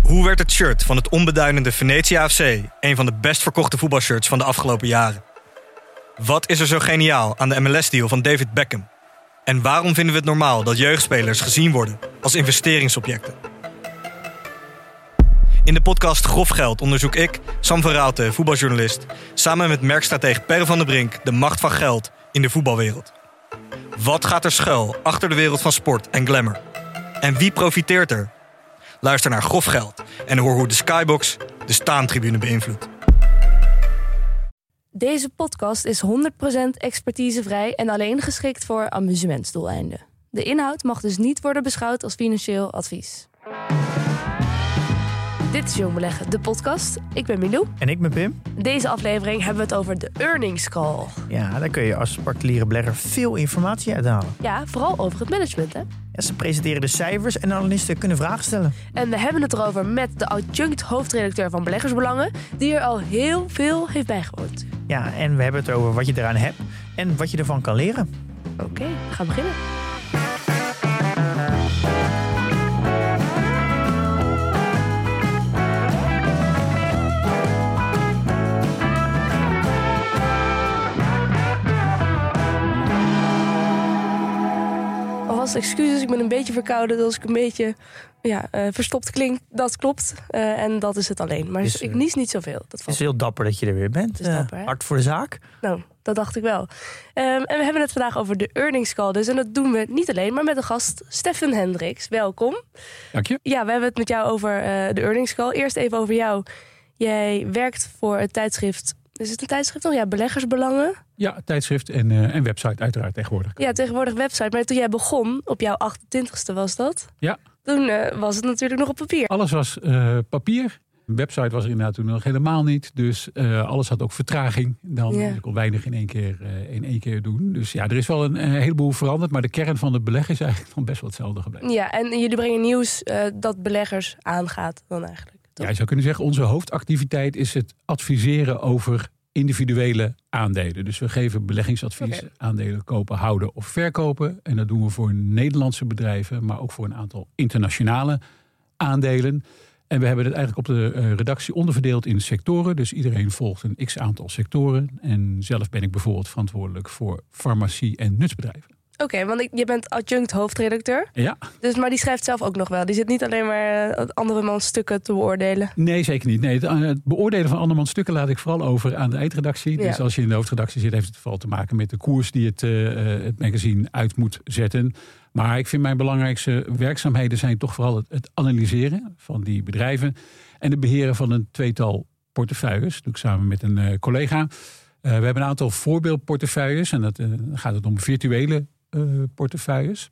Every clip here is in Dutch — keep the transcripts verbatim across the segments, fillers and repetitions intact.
Hoe werd het shirt van het onbeduidende Venetia F C een van de best verkochte voetbalshirts van de afgelopen jaren? Wat is er zo geniaal aan de M L S-deal van David Beckham? En waarom vinden we het normaal dat jeugdspelers gezien worden als investeringsobjecten? In de podcast Grof Geld onderzoek ik, Sam van Raalte, voetbaljournalist, samen met merkstratege Per van der Brink de macht van geld in de voetbalwereld. Wat gaat er schuil achter de wereld van sport en glamour? En wie profiteert er? Luister naar Grof Geld en hoor hoe de Skybox de staantribune beïnvloedt. Deze podcast is honderd procent expertisevrij en alleen geschikt voor amusementsdoeleinden. De inhoud mag dus niet worden beschouwd als financieel advies. Dit is Jong Beleggen, de podcast. Ik ben Milou. En ik ben Pim. In deze aflevering hebben we het over de earnings call. Ja, daar kun je als particuliere belegger veel informatie uithalen. Ja, vooral over het management, hè? Ja, ze presenteren de cijfers en analisten kunnen vragen stellen. En we hebben het erover met de adjunct hoofdredacteur van Beleggersbelangen, die er al heel veel heeft bijgewoond. Ja, en we hebben het over wat je eraan hebt en wat je ervan kan leren. Oké, okay, we gaan beginnen. Excuses, ik ben een beetje verkouden. Dat als ik een beetje ja, uh, verstopt klink, dat klopt. Uh, en dat is het alleen. Maar is, ik nies niet zoveel. Dat het is heel dapper dat je er weer bent. Het is dapper, uh, hard voor de zaak. Nou, dat dacht ik wel. Um, en we hebben het vandaag over de earnings call. Dus. En dat doen we niet alleen, maar met de gast Stefan Hendricks. Welkom. Dank je. Ja, we hebben het met jou over uh, de earnings call. Eerst even over jou. Jij werkt voor het tijdschrift... Is het een tijdschrift nog? Ja, Beleggersbelangen. Ja, tijdschrift en, uh, en website uiteraard tegenwoordig. Ja, tegenwoordig website. Maar toen jij begon, op jouw achtentwintigste was dat? Ja. Toen uh, was het natuurlijk nog op papier. Alles was uh, papier. Een website was er inderdaad toen nog helemaal niet. Dus uh, alles had ook vertraging. Dan ja. kon weinig in één, keer, uh, in één keer doen. Dus ja, er is wel een, een heleboel veranderd. Maar de kern van het beleggen is eigenlijk nog best wel hetzelfde gebleven. Ja, en jullie brengen nieuws uh, dat beleggers aangaat dan eigenlijk. Toch? Ja, je zou kunnen zeggen, onze hoofdactiviteit is het adviseren over individuele aandelen. Dus we geven beleggingsadvies, okay. Aandelen kopen, houden of verkopen. En dat doen we voor Nederlandse bedrijven, maar ook voor een aantal internationale aandelen. En we hebben het eigenlijk op de redactie onderverdeeld in sectoren. Dus iedereen volgt een x-aantal sectoren. En zelf ben ik bijvoorbeeld verantwoordelijk voor farmacie en nutsbedrijven. Oké, okay, want ik, je bent adjunct hoofdredacteur. Ja. Dus, maar die schrijft zelf ook nog wel. Die zit niet alleen maar uh, andermans stukken te beoordelen. Nee, zeker niet. Nee, het, het beoordelen van andermans stukken laat ik vooral over aan de eindredactie. Ja. Dus als je in de hoofdredactie zit, heeft het vooral te maken met de koers die het, uh, het magazine uit moet zetten. Maar ik vind mijn belangrijkste werkzaamheden zijn toch vooral het, het analyseren van die bedrijven. En het beheren van een tweetal portefeuilles. Dat doe ik samen met een uh, collega. Uh, we hebben een aantal voorbeeldportefeuilles. En dat uh, gaat het om virtuele Uh, portefeuilles.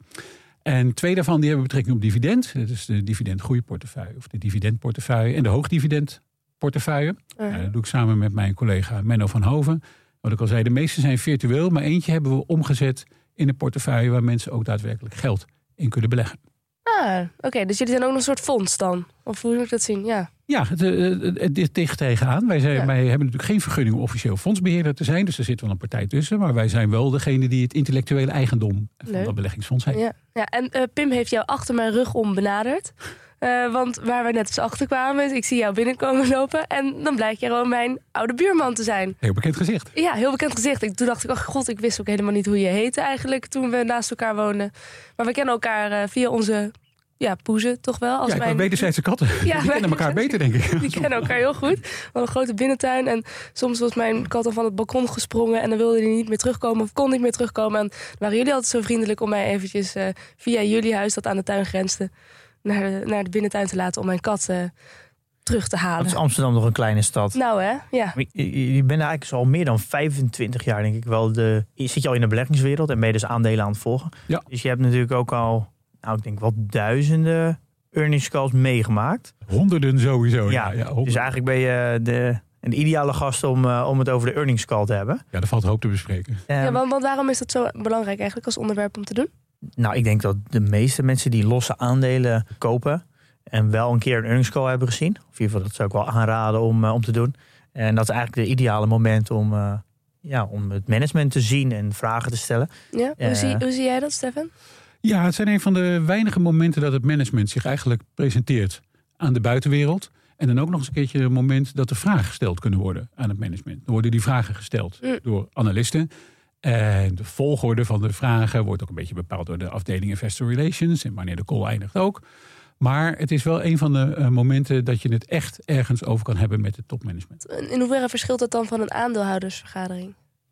En twee daarvan die hebben betrekking op dividend. Dat is de dividendgroeiportefeuille of de dividendportefeuille en de hoogdividendportefeuille. Uh-huh. Uh, dat doe ik samen met mijn collega Menno van Hoven. Wat ik al zei, de meeste zijn virtueel, maar eentje hebben we omgezet in een portefeuille waar mensen ook daadwerkelijk geld in kunnen beleggen. Ah, oké. Okay. Dus jullie zijn ook een soort fonds dan? Of hoe moet ik dat zien? Ja. Ja, het, het, het is tegen tegenaan. Wij, zijn, ja. wij hebben natuurlijk geen vergunning om officieel fondsbeheerder te zijn. Dus er zit wel een partij tussen. Maar wij zijn wel degene die het intellectuele eigendom van Leuk. dat beleggingsfonds heeft. Ja, ja. En uh, Pim heeft jou achter mijn rug om benaderd. Uh, want waar we net eens achter kwamen, ik zie jou binnenkomen lopen. En dan blijkt je gewoon mijn oude buurman te zijn. Heel bekend gezicht. Ja, heel bekend gezicht. Ik, toen dacht ik, oh god, ik wist ook helemaal niet hoe je heette eigenlijk toen we naast elkaar woonden. Maar we kennen elkaar uh, via onze... Ja, poezen toch wel. Als ja, mijn... wederzijdse katten. Ja, die kennen elkaar beter, denk ik. Die kennen elkaar heel goed. We hadden een grote binnentuin. En soms was mijn kat al van het balkon gesprongen. En dan wilde hij niet meer terugkomen. Of kon niet meer terugkomen. En waren jullie altijd zo vriendelijk om mij eventjes uh, via jullie huis, dat aan de tuin grensde, naar de, naar de binnentuin te laten om mijn kat uh, terug te halen. Dat is Amsterdam nog een kleine stad. Nou hè, ja. Je, je bent eigenlijk al meer dan vijfentwintig jaar, denk ik wel. De, zit je al in de beleggingswereld en ben je dus aandelen aan het volgen. Ja. Dus je hebt natuurlijk ook al... Nou, ik denk wel duizenden earnings calls meegemaakt. Honderden sowieso. Ja, ja, ja honderden. Dus eigenlijk ben je de, een ideale gast om, uh, om het over de earnings call te hebben. Ja, daar valt hoop te bespreken. Um, ja, want, want waarom is dat zo belangrijk eigenlijk als onderwerp om te doen? Nou, ik denk dat de meeste mensen die losse aandelen kopen en wel een keer een earnings call hebben gezien. Of in ieder geval, dat zou ik wel aanraden om, uh, om te doen. En dat is eigenlijk het ideale moment om, uh, ja, om het management te zien en vragen te stellen. Ja, hoe, uh, zie, hoe zie jij dat, Stefan? Ja, het zijn een van de weinige momenten dat het management zich eigenlijk presenteert aan de buitenwereld. En dan ook nog eens een keertje een moment dat er vragen gesteld kunnen worden aan het management. Dan worden die vragen gesteld mm. door analisten. En de volgorde van de vragen wordt ook een beetje bepaald door de afdeling Investor Relations. En wanneer de call eindigt ook. Maar het is wel een van de uh, momenten dat je het echt ergens over kan hebben met het topmanagement. In hoeverre verschilt dat dan van een aandeelhoudersvergadering?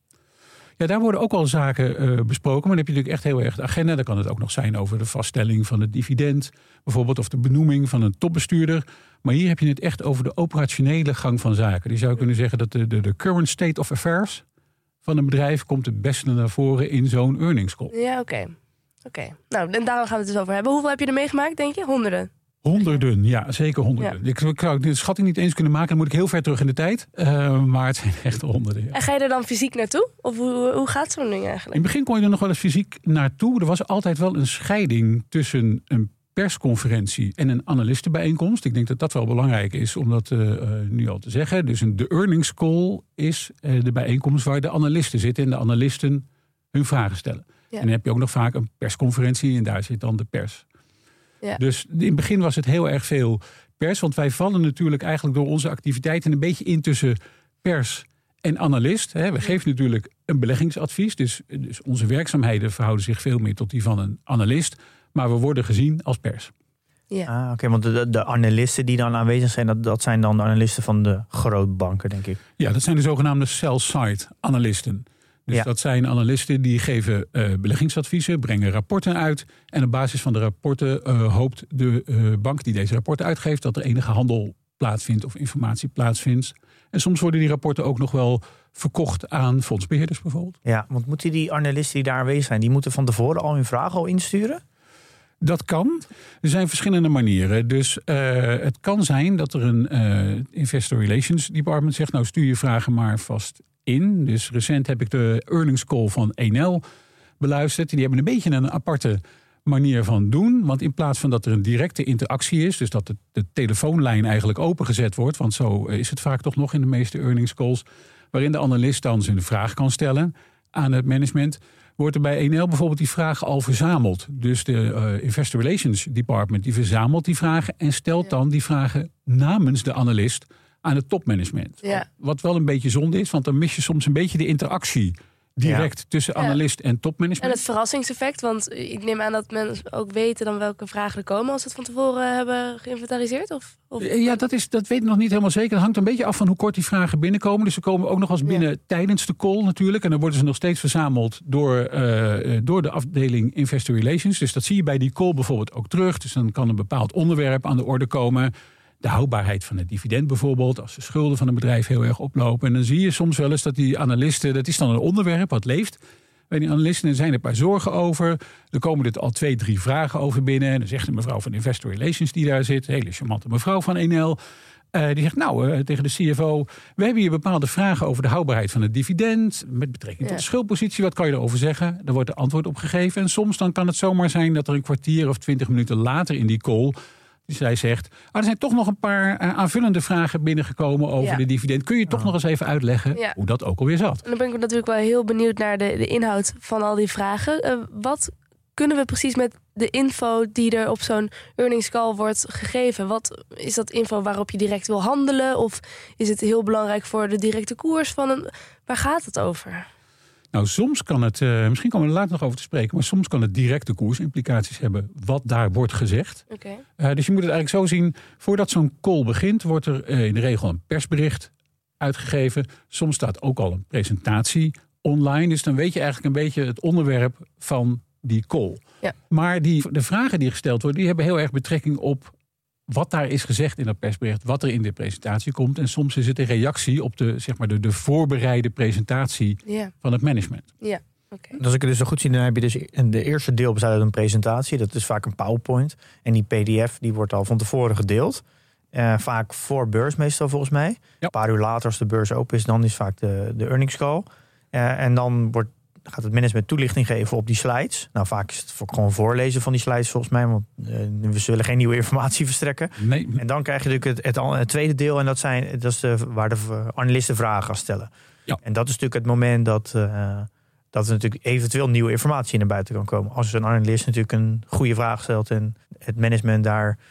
Ja, daar worden ook wel zaken uh, besproken. Maar dan heb je natuurlijk echt heel erg de agenda. Dan kan het ook nog zijn over de vaststelling van het dividend. Bijvoorbeeld of de benoeming van een topbestuurder. Maar hier heb je het echt over de operationele gang van zaken. Die zou kunnen zeggen dat de, de, de current state of affairs van een bedrijf komt het beste naar voren in zo'n earnings call. Ja, oké. Okay. Oké. Okay. Nou, en daar gaan we het dus over hebben. Hoeveel heb je er meegemaakt, denk je? Honderden? Honderden, ja, zeker honderden. Ja. Ik, ik zou de schatting niet eens kunnen maken. Dan moet ik heel ver terug in de tijd. Uh, maar het zijn echt honderden. Ja. En ga je er dan fysiek naartoe? Of hoe, hoe gaat zo'n ding eigenlijk? In het begin kon je er nog wel eens fysiek naartoe. Er was altijd wel een scheiding tussen een persconferentie en een analistenbijeenkomst. Ik denk dat dat wel belangrijk is om dat uh, nu al te zeggen. Dus een, de earnings call is uh, de bijeenkomst waar de analisten zitten en de analisten hun vragen stellen. Ja. En dan heb je ook nog vaak een persconferentie en daar zit dan de pers. Ja. Dus in het begin was het heel erg veel pers. Want wij vallen natuurlijk eigenlijk door onze activiteiten een beetje in tussen pers en analist. We ja. geven natuurlijk een beleggingsadvies. Dus, dus onze werkzaamheden verhouden zich veel meer tot die van een analist. Maar we worden gezien als pers. Ja. Ah, Oké, okay, want de, de analisten die dan aanwezig zijn, dat, dat zijn dan de analisten van de grootbanken, denk ik. Ja, dat zijn de zogenaamde sell-side analisten. Dus ja. dat zijn analisten die geven uh, beleggingsadviezen, brengen rapporten uit. En op basis van de rapporten uh, hoopt de uh, bank die deze rapporten uitgeeft dat er enige handel plaatsvindt of informatie plaatsvindt. En soms worden die rapporten ook nog wel verkocht aan fondsbeheerders bijvoorbeeld. Ja, want moeten die analisten die daar aanwezig zijn, die moeten van tevoren al hun vragen al insturen? Dat kan. Er zijn verschillende manieren. Dus uh, het kan zijn dat er een uh, Investor Relations Department zegt, nou stuur je vragen maar vast in. Dus recent heb ik de earnings call van E N L beluisterd. Die hebben een beetje een aparte manier van doen. Want in plaats van dat er een directe interactie is, dus dat de, de telefoonlijn eigenlijk opengezet wordt, want zo is het vaak toch nog in de meeste earnings calls, waarin de analist dan zijn vraag kan stellen aan het management, wordt er bij E N L bijvoorbeeld die vragen al verzameld. Dus de uh, Investor Relations Department die verzamelt die vragen en stelt dan die vragen namens de analist aan het topmanagement. Ja. Wat wel een beetje zonde is, want dan mis je soms een beetje de interactie direct ja. tussen analist ja. en topmanagement. En het verrassingseffect, want ik neem aan dat mensen ook weten dan welke vragen er komen als ze het van tevoren hebben geïnventariseerd? Of, of... Ja, dat, is, dat weet ik nog niet helemaal zeker. Het hangt een beetje af van hoe kort die vragen binnenkomen. Dus ze komen ook nog eens binnen ja. tijdens de call natuurlijk. En dan worden ze nog steeds verzameld door, uh, door de afdeling Investor Relations. Dus dat zie je bij die call bijvoorbeeld ook terug. Dus dan kan een bepaald onderwerp aan de orde komen. De houdbaarheid van het dividend bijvoorbeeld, als de schulden van een bedrijf heel erg oplopen. En dan zie je soms wel eens dat die analisten, dat is dan een onderwerp wat leeft bij die analisten. Er zijn er een paar zorgen over. Er komen er al twee, drie vragen over binnen. En dan zegt de mevrouw van Investor Relations die daar zit, hele charmante mevrouw van E N L, uh, die zegt nou uh, tegen de C F O, we hebben hier bepaalde vragen over de houdbaarheid van het dividend, met betrekking ja. tot de schuldpositie, wat kan je erover zeggen? Daar wordt er antwoord op gegeven. En soms dan kan het zomaar zijn dat er een kwartier of twintig minuten later in die call, dus zij zegt, oh, er zijn toch nog een paar uh, aanvullende vragen binnengekomen over ja. de dividend. Kun je toch oh. nog eens even uitleggen ja. hoe dat ook alweer zat? En dan ben ik natuurlijk wel heel benieuwd naar de, de inhoud van al die vragen. Uh, wat kunnen we precies met de info die er op zo'n earnings call wordt gegeven? Wat is dat info waarop je direct wil handelen? Of is het heel belangrijk voor de directe koers van een... Waar gaat het over? Nou, soms kan het, uh, misschien komen we er later nog over te spreken, maar soms kan het directe koersimplicaties hebben wat daar wordt gezegd. Okay. Uh, dus je moet het eigenlijk zo zien, voordat zo'n call begint, wordt er uh, in de regel een persbericht uitgegeven. Soms staat ook al een presentatie online, dus dan weet je eigenlijk een beetje het onderwerp van die call. Ja. Maar die, de vragen die gesteld worden, die hebben heel erg betrekking op wat daar is gezegd in dat persbericht, wat er in de presentatie komt. En soms is het een reactie op de, zeg maar de, de voorbereide presentatie yeah. van het management. Ja, oké. Okay. Als ik het dus zo goed zie, dan heb je dus de eerste deel bestaat uit een presentatie. Dat is vaak een PowerPoint. En die P D F die wordt al van tevoren gedeeld. Uh, vaak voor beurs meestal volgens mij. Ja. Een paar uur later als de beurs open is, dan is vaak de, de earnings call. Uh, en dan wordt gaat het management toelichting geven op die slides. Nou, vaak is het gewoon voorlezen van die slides volgens mij, want uh, we zullen geen nieuwe informatie verstrekken. Nee. En dan krijg je natuurlijk het, het, het tweede deel en dat, zijn, dat is de, waar de analisten vragen gaan stellen. Ja. En dat is natuurlijk het moment dat, uh, dat er natuurlijk eventueel nieuwe informatie naar buiten kan komen. Als een analist natuurlijk een goede vraag stelt en het management daar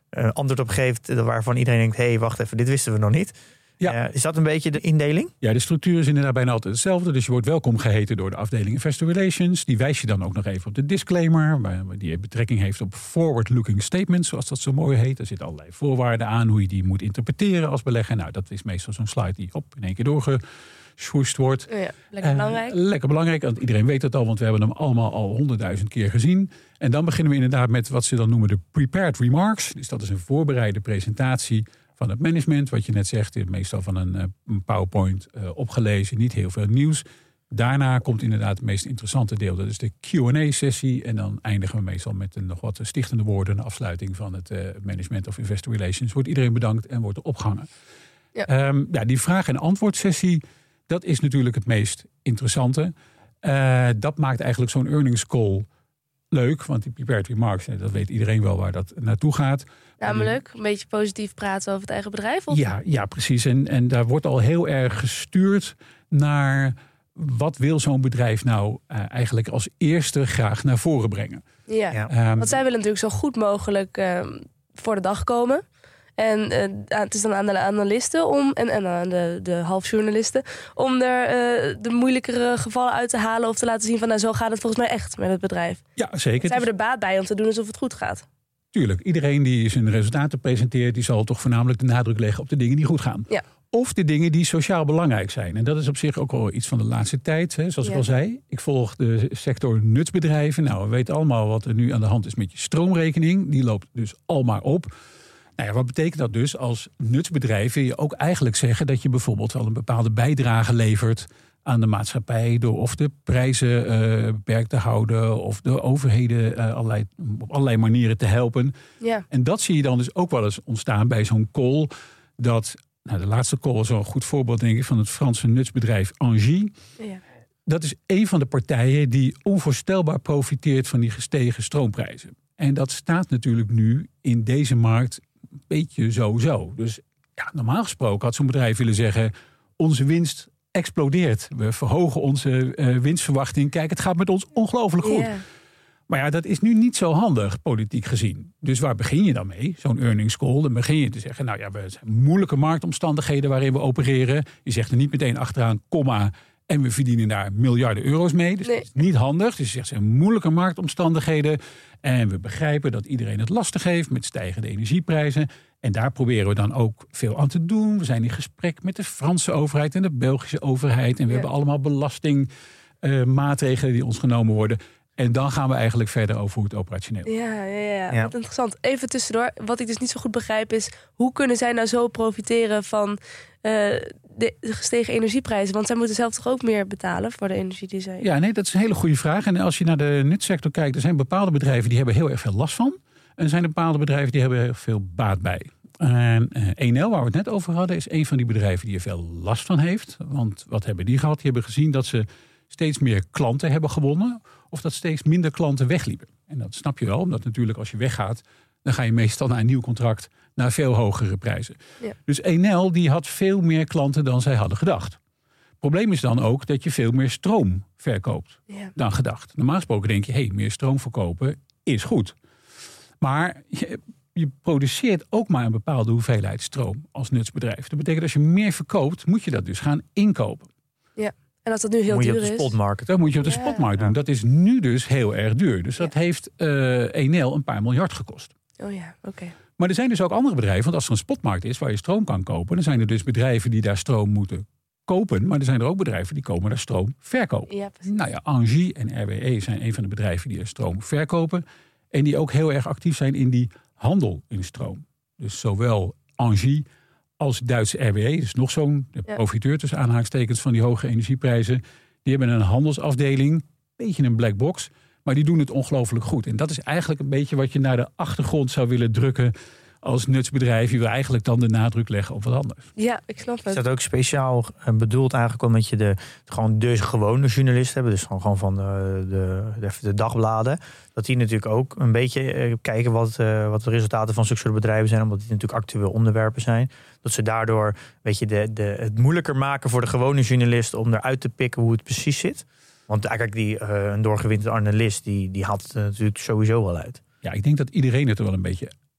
uh, antwoord op geeft waarvan iedereen denkt, hé, hey, wacht even, dit wisten we nog niet. Ja. Uh, is dat een beetje de indeling? Ja, de structuur is inderdaad bijna altijd hetzelfde. Dus je wordt welkom geheten door de afdeling Investor Relations. Die wijst je dan ook nog even op de disclaimer, die betrekking heeft op forward-looking statements, zoals dat zo mooi heet. Er zitten allerlei voorwaarden aan hoe je die moet interpreteren als belegger. Nou, dat is meestal zo'n slide die op in één keer doorgeswoest wordt. Ja, lekker belangrijk. Uh, lekker belangrijk, want iedereen weet het al, want we hebben hem allemaal al honderdduizend keer gezien. En dan beginnen we inderdaad met wat ze dan noemen de prepared remarks. Dus dat is een voorbereide presentatie van het management, wat je net zegt, meestal van een, een PowerPoint uh, opgelezen, niet heel veel nieuws. Daarna komt inderdaad het meest interessante deel, dat is de Q en A-sessie. En dan eindigen we meestal met een nog wat stichtende woorden, een afsluiting van het uh, management of Investor Relations. Wordt iedereen bedankt en wordt er opgehangen. Ja. Um, ja, die vraag- en antwoordsessie, dat is natuurlijk het meest interessante. Uh, dat maakt eigenlijk zo'n earnings call leuk, want die prepared remarks, dat weet iedereen wel waar dat naartoe gaat. Namelijk een beetje positief praten over het eigen bedrijf? Of? Ja, ja, precies. En, en daar wordt al heel erg gestuurd naar wat wil zo'n bedrijf nou uh, eigenlijk als eerste graag naar voren brengen. Ja, ja. Um, want zij willen natuurlijk zo goed mogelijk uh, voor de dag komen. En uh, het is dan aan de analisten om, en, en aan de, de halfjournalisten om er uh, de moeilijkere gevallen uit te halen of te laten zien van nou, zo gaat het volgens mij echt met het bedrijf. Ja, zeker. Zij hebben er baat bij om te doen alsof het goed gaat. Tuurlijk, iedereen die zijn resultaten presenteert, die zal toch voornamelijk de nadruk leggen op de dingen die goed gaan. Ja. Of de dingen die sociaal belangrijk zijn. En dat is op zich ook wel iets van de laatste tijd. Hè. Zoals ja. ik al zei, ik volg de sector nutsbedrijven. Nou, we weten allemaal wat er nu aan de hand is met je stroomrekening. Die loopt dus al maar op. Nou ja, wat betekent dat dus? Als nutsbedrijf wil je ook eigenlijk zeggen dat je bijvoorbeeld wel een bepaalde bijdrage levert aan de maatschappij door of de prijzen uh, beperkt te houden of de overheden uh, allerlei, op allerlei manieren te helpen. Ja. En dat zie je dan dus ook wel eens ontstaan bij zo'n call. Dat, nou, de laatste call is wel een goed voorbeeld denk ik van het Franse nutsbedrijf Engie. Ja. Dat is een van de partijen die onvoorstelbaar profiteert van die gestegen stroomprijzen. En dat staat natuurlijk nu in deze markt een beetje zo-zo. Dus ja, normaal gesproken had zo'n bedrijf willen zeggen, onze winst explodeert. We verhogen onze uh, winstverwachting. Kijk, het gaat met ons ongelooflijk goed. Yeah. Maar ja, dat is nu niet zo handig, politiek gezien. Dus waar begin je dan mee? Zo'n earnings call. Dan begin je te zeggen, nou ja, het zijn moeilijke marktomstandigheden waarin we opereren. Je zegt er niet meteen achteraan, komma, en we verdienen daar miljarden euro's mee. Dus nee. Dat is niet handig. Dus je zegt, het zijn moeilijke marktomstandigheden. En we begrijpen dat iedereen het lastig heeft met stijgende energieprijzen. En daar proberen we dan ook veel aan te doen. We zijn in gesprek met de Franse overheid en de Belgische overheid. En we ja. hebben allemaal belastingmaatregelen uh, die ons genomen worden. En dan gaan we eigenlijk verder over hoe het operationeel is. Ja, ja, ja, ja. Wat interessant. Even tussendoor. Wat ik dus niet zo goed begrijp is, hoe kunnen zij nou zo profiteren van uh, de gestegen energieprijzen? Want zij moeten zelf toch ook meer betalen voor de energie die zij... Ja, nee, dat is een hele goede vraag. En als je naar de nutsector kijkt, er zijn bepaalde bedrijven die hebben heel erg veel last van. En er zijn bepaalde bedrijven die hebben heel veel baat bij. En uh, E N L, waar we het net over hadden, is een van die bedrijven die er veel last van heeft. Want wat hebben die gehad? Die hebben gezien dat ze steeds meer klanten hebben gewonnen, of dat steeds minder klanten wegliepen. En dat snap je wel, omdat natuurlijk als je weggaat, dan ga je meestal naar een nieuw contract naar veel hogere prijzen. Ja. Dus E N L die had veel meer klanten dan zij hadden gedacht. Het probleem is dan ook dat je veel meer stroom verkoopt ja. dan gedacht. Normaal gesproken denk je, hé, hey, meer stroom verkopen is goed. Maar je, je produceert ook maar een bepaalde hoeveelheid stroom als nutsbedrijf. Dat betekent als je meer verkoopt, moet je dat dus gaan inkopen. Ja. En als dat nu heel moet duur je op de spotmarkt. Dat moet je op de ja. spotmarkt doen. Dat is nu dus heel erg duur. Dus dat ja. heeft uh, E N L een paar miljard gekost. Oh ja, oké. Okay. Maar er zijn dus ook andere bedrijven. Want als er een spotmarkt is waar je stroom kan kopen, dan zijn er dus bedrijven die daar stroom moeten kopen. Maar er zijn er ook bedrijven die komen daar stroom verkopen. Ja, precies. Nou ja, Engie en R W E zijn een van de bedrijven die er stroom verkopen. En die ook heel erg actief zijn in die handel in stroom. Dus zowel Engie als Duitse R W E, dus nog zo'n ja. profiteur tussen aanhalingstekens van die hoge energieprijzen. Die hebben een handelsafdeling, een beetje een black box, maar die doen het ongelooflijk goed. En dat is eigenlijk een beetje wat je naar de achtergrond zou willen drukken als nutsbedrijf. Je wil eigenlijk dan de nadruk leggen op wat anders. Ja, ik snap het. Is dat ook speciaal bedoeld eigenlijk omdat je de, gewoon de gewone journalisten hebben, dus gewoon, gewoon van de, de, de, de dagbladen, dat die natuurlijk ook een beetje kijken wat, uh, wat de resultaten van zulke soort bedrijven zijn, omdat die natuurlijk actueel onderwerpen zijn. Dat ze daardoor weet je, de, de, het moeilijker maken voor de gewone journalist om eruit te pikken hoe het precies zit. Want eigenlijk die, uh, een doorgewinterde analist, die, die haalt het natuurlijk sowieso wel uit. Ja, ik denk dat iedereen het er wel een beetje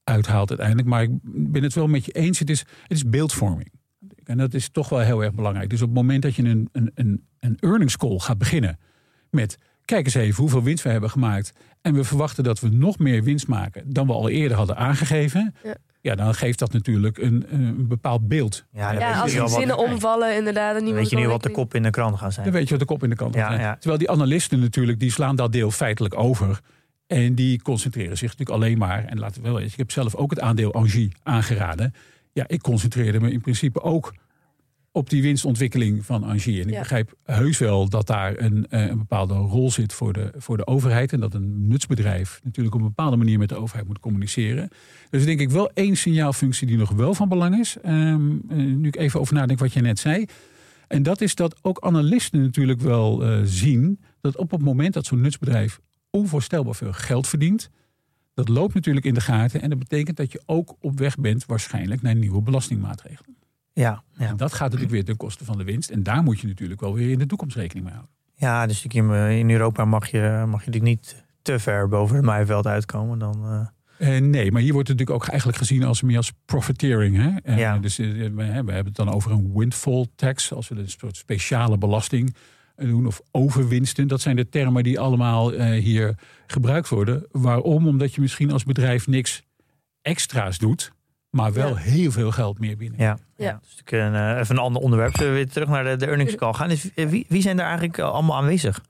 uithaalt uiteindelijk. Maar ik ben het wel met je eens. Het is, het is beeldvorming. En dat is toch wel heel erg belangrijk. Dus op het moment dat je een, een, een, een earnings call gaat beginnen met... kijk eens even hoeveel winst we hebben gemaakt... en we verwachten dat we nog meer winst maken... dan we al eerder hadden aangegeven... Ja. Ja, dan geeft dat natuurlijk een, een bepaald beeld. Ja, ja als die zinnen wat, omvallen inderdaad... Dan weet je nu wat de kop in de krant gaat zijn. Dan weet je wat de kop in de krant gaat ja, zijn. Ja. Terwijl die analisten natuurlijk, die slaan dat deel feitelijk over... en die concentreren zich natuurlijk alleen maar... en laten we wel eens, ik heb zelf ook het aandeel Engie aangeraden... ja, ik concentreerde me in principe ook... op die winstontwikkeling van Engie. En ik ja. begrijp heus wel dat daar een, een bepaalde rol zit voor de, voor de overheid. En dat een nutsbedrijf natuurlijk op een bepaalde manier met de overheid moet communiceren. Dus denk ik wel één signaalfunctie die nog wel van belang is. Um, nu ik even over nadenk wat je net zei. En dat is dat ook analisten natuurlijk wel uh, zien... dat op het moment dat zo'n nutsbedrijf onvoorstelbaar veel geld verdient... dat loopt natuurlijk in de gaten. En dat betekent dat je ook op weg bent waarschijnlijk naar nieuwe belastingmaatregelen. Ja, ja. En dat gaat natuurlijk weer ten koste van de winst. En daar moet je natuurlijk wel weer in de toekomst rekening mee houden. Ja, dus in, in Europa mag je, mag je natuurlijk niet te ver boven het maaiveld uitkomen. Dan, uh... uh, nee, maar hier wordt het natuurlijk ook eigenlijk gezien als meer als profiteering. Hè? Uh, ja. Dus uh, we, we hebben het dan over een windfall tax. Als we een soort speciale belasting doen. Of overwinsten. Dat zijn de termen die allemaal uh, hier gebruikt worden. Waarom? Omdat je misschien als bedrijf niks extra's doet... maar wel ja. heel veel geld meer binnen. Ja, ja. ja. Dus ik, uh, even een ander onderwerp. Zullen we weer terug naar de, de earnings call gaan? Dus, uh, wie, wie zijn daar eigenlijk allemaal aanwezig?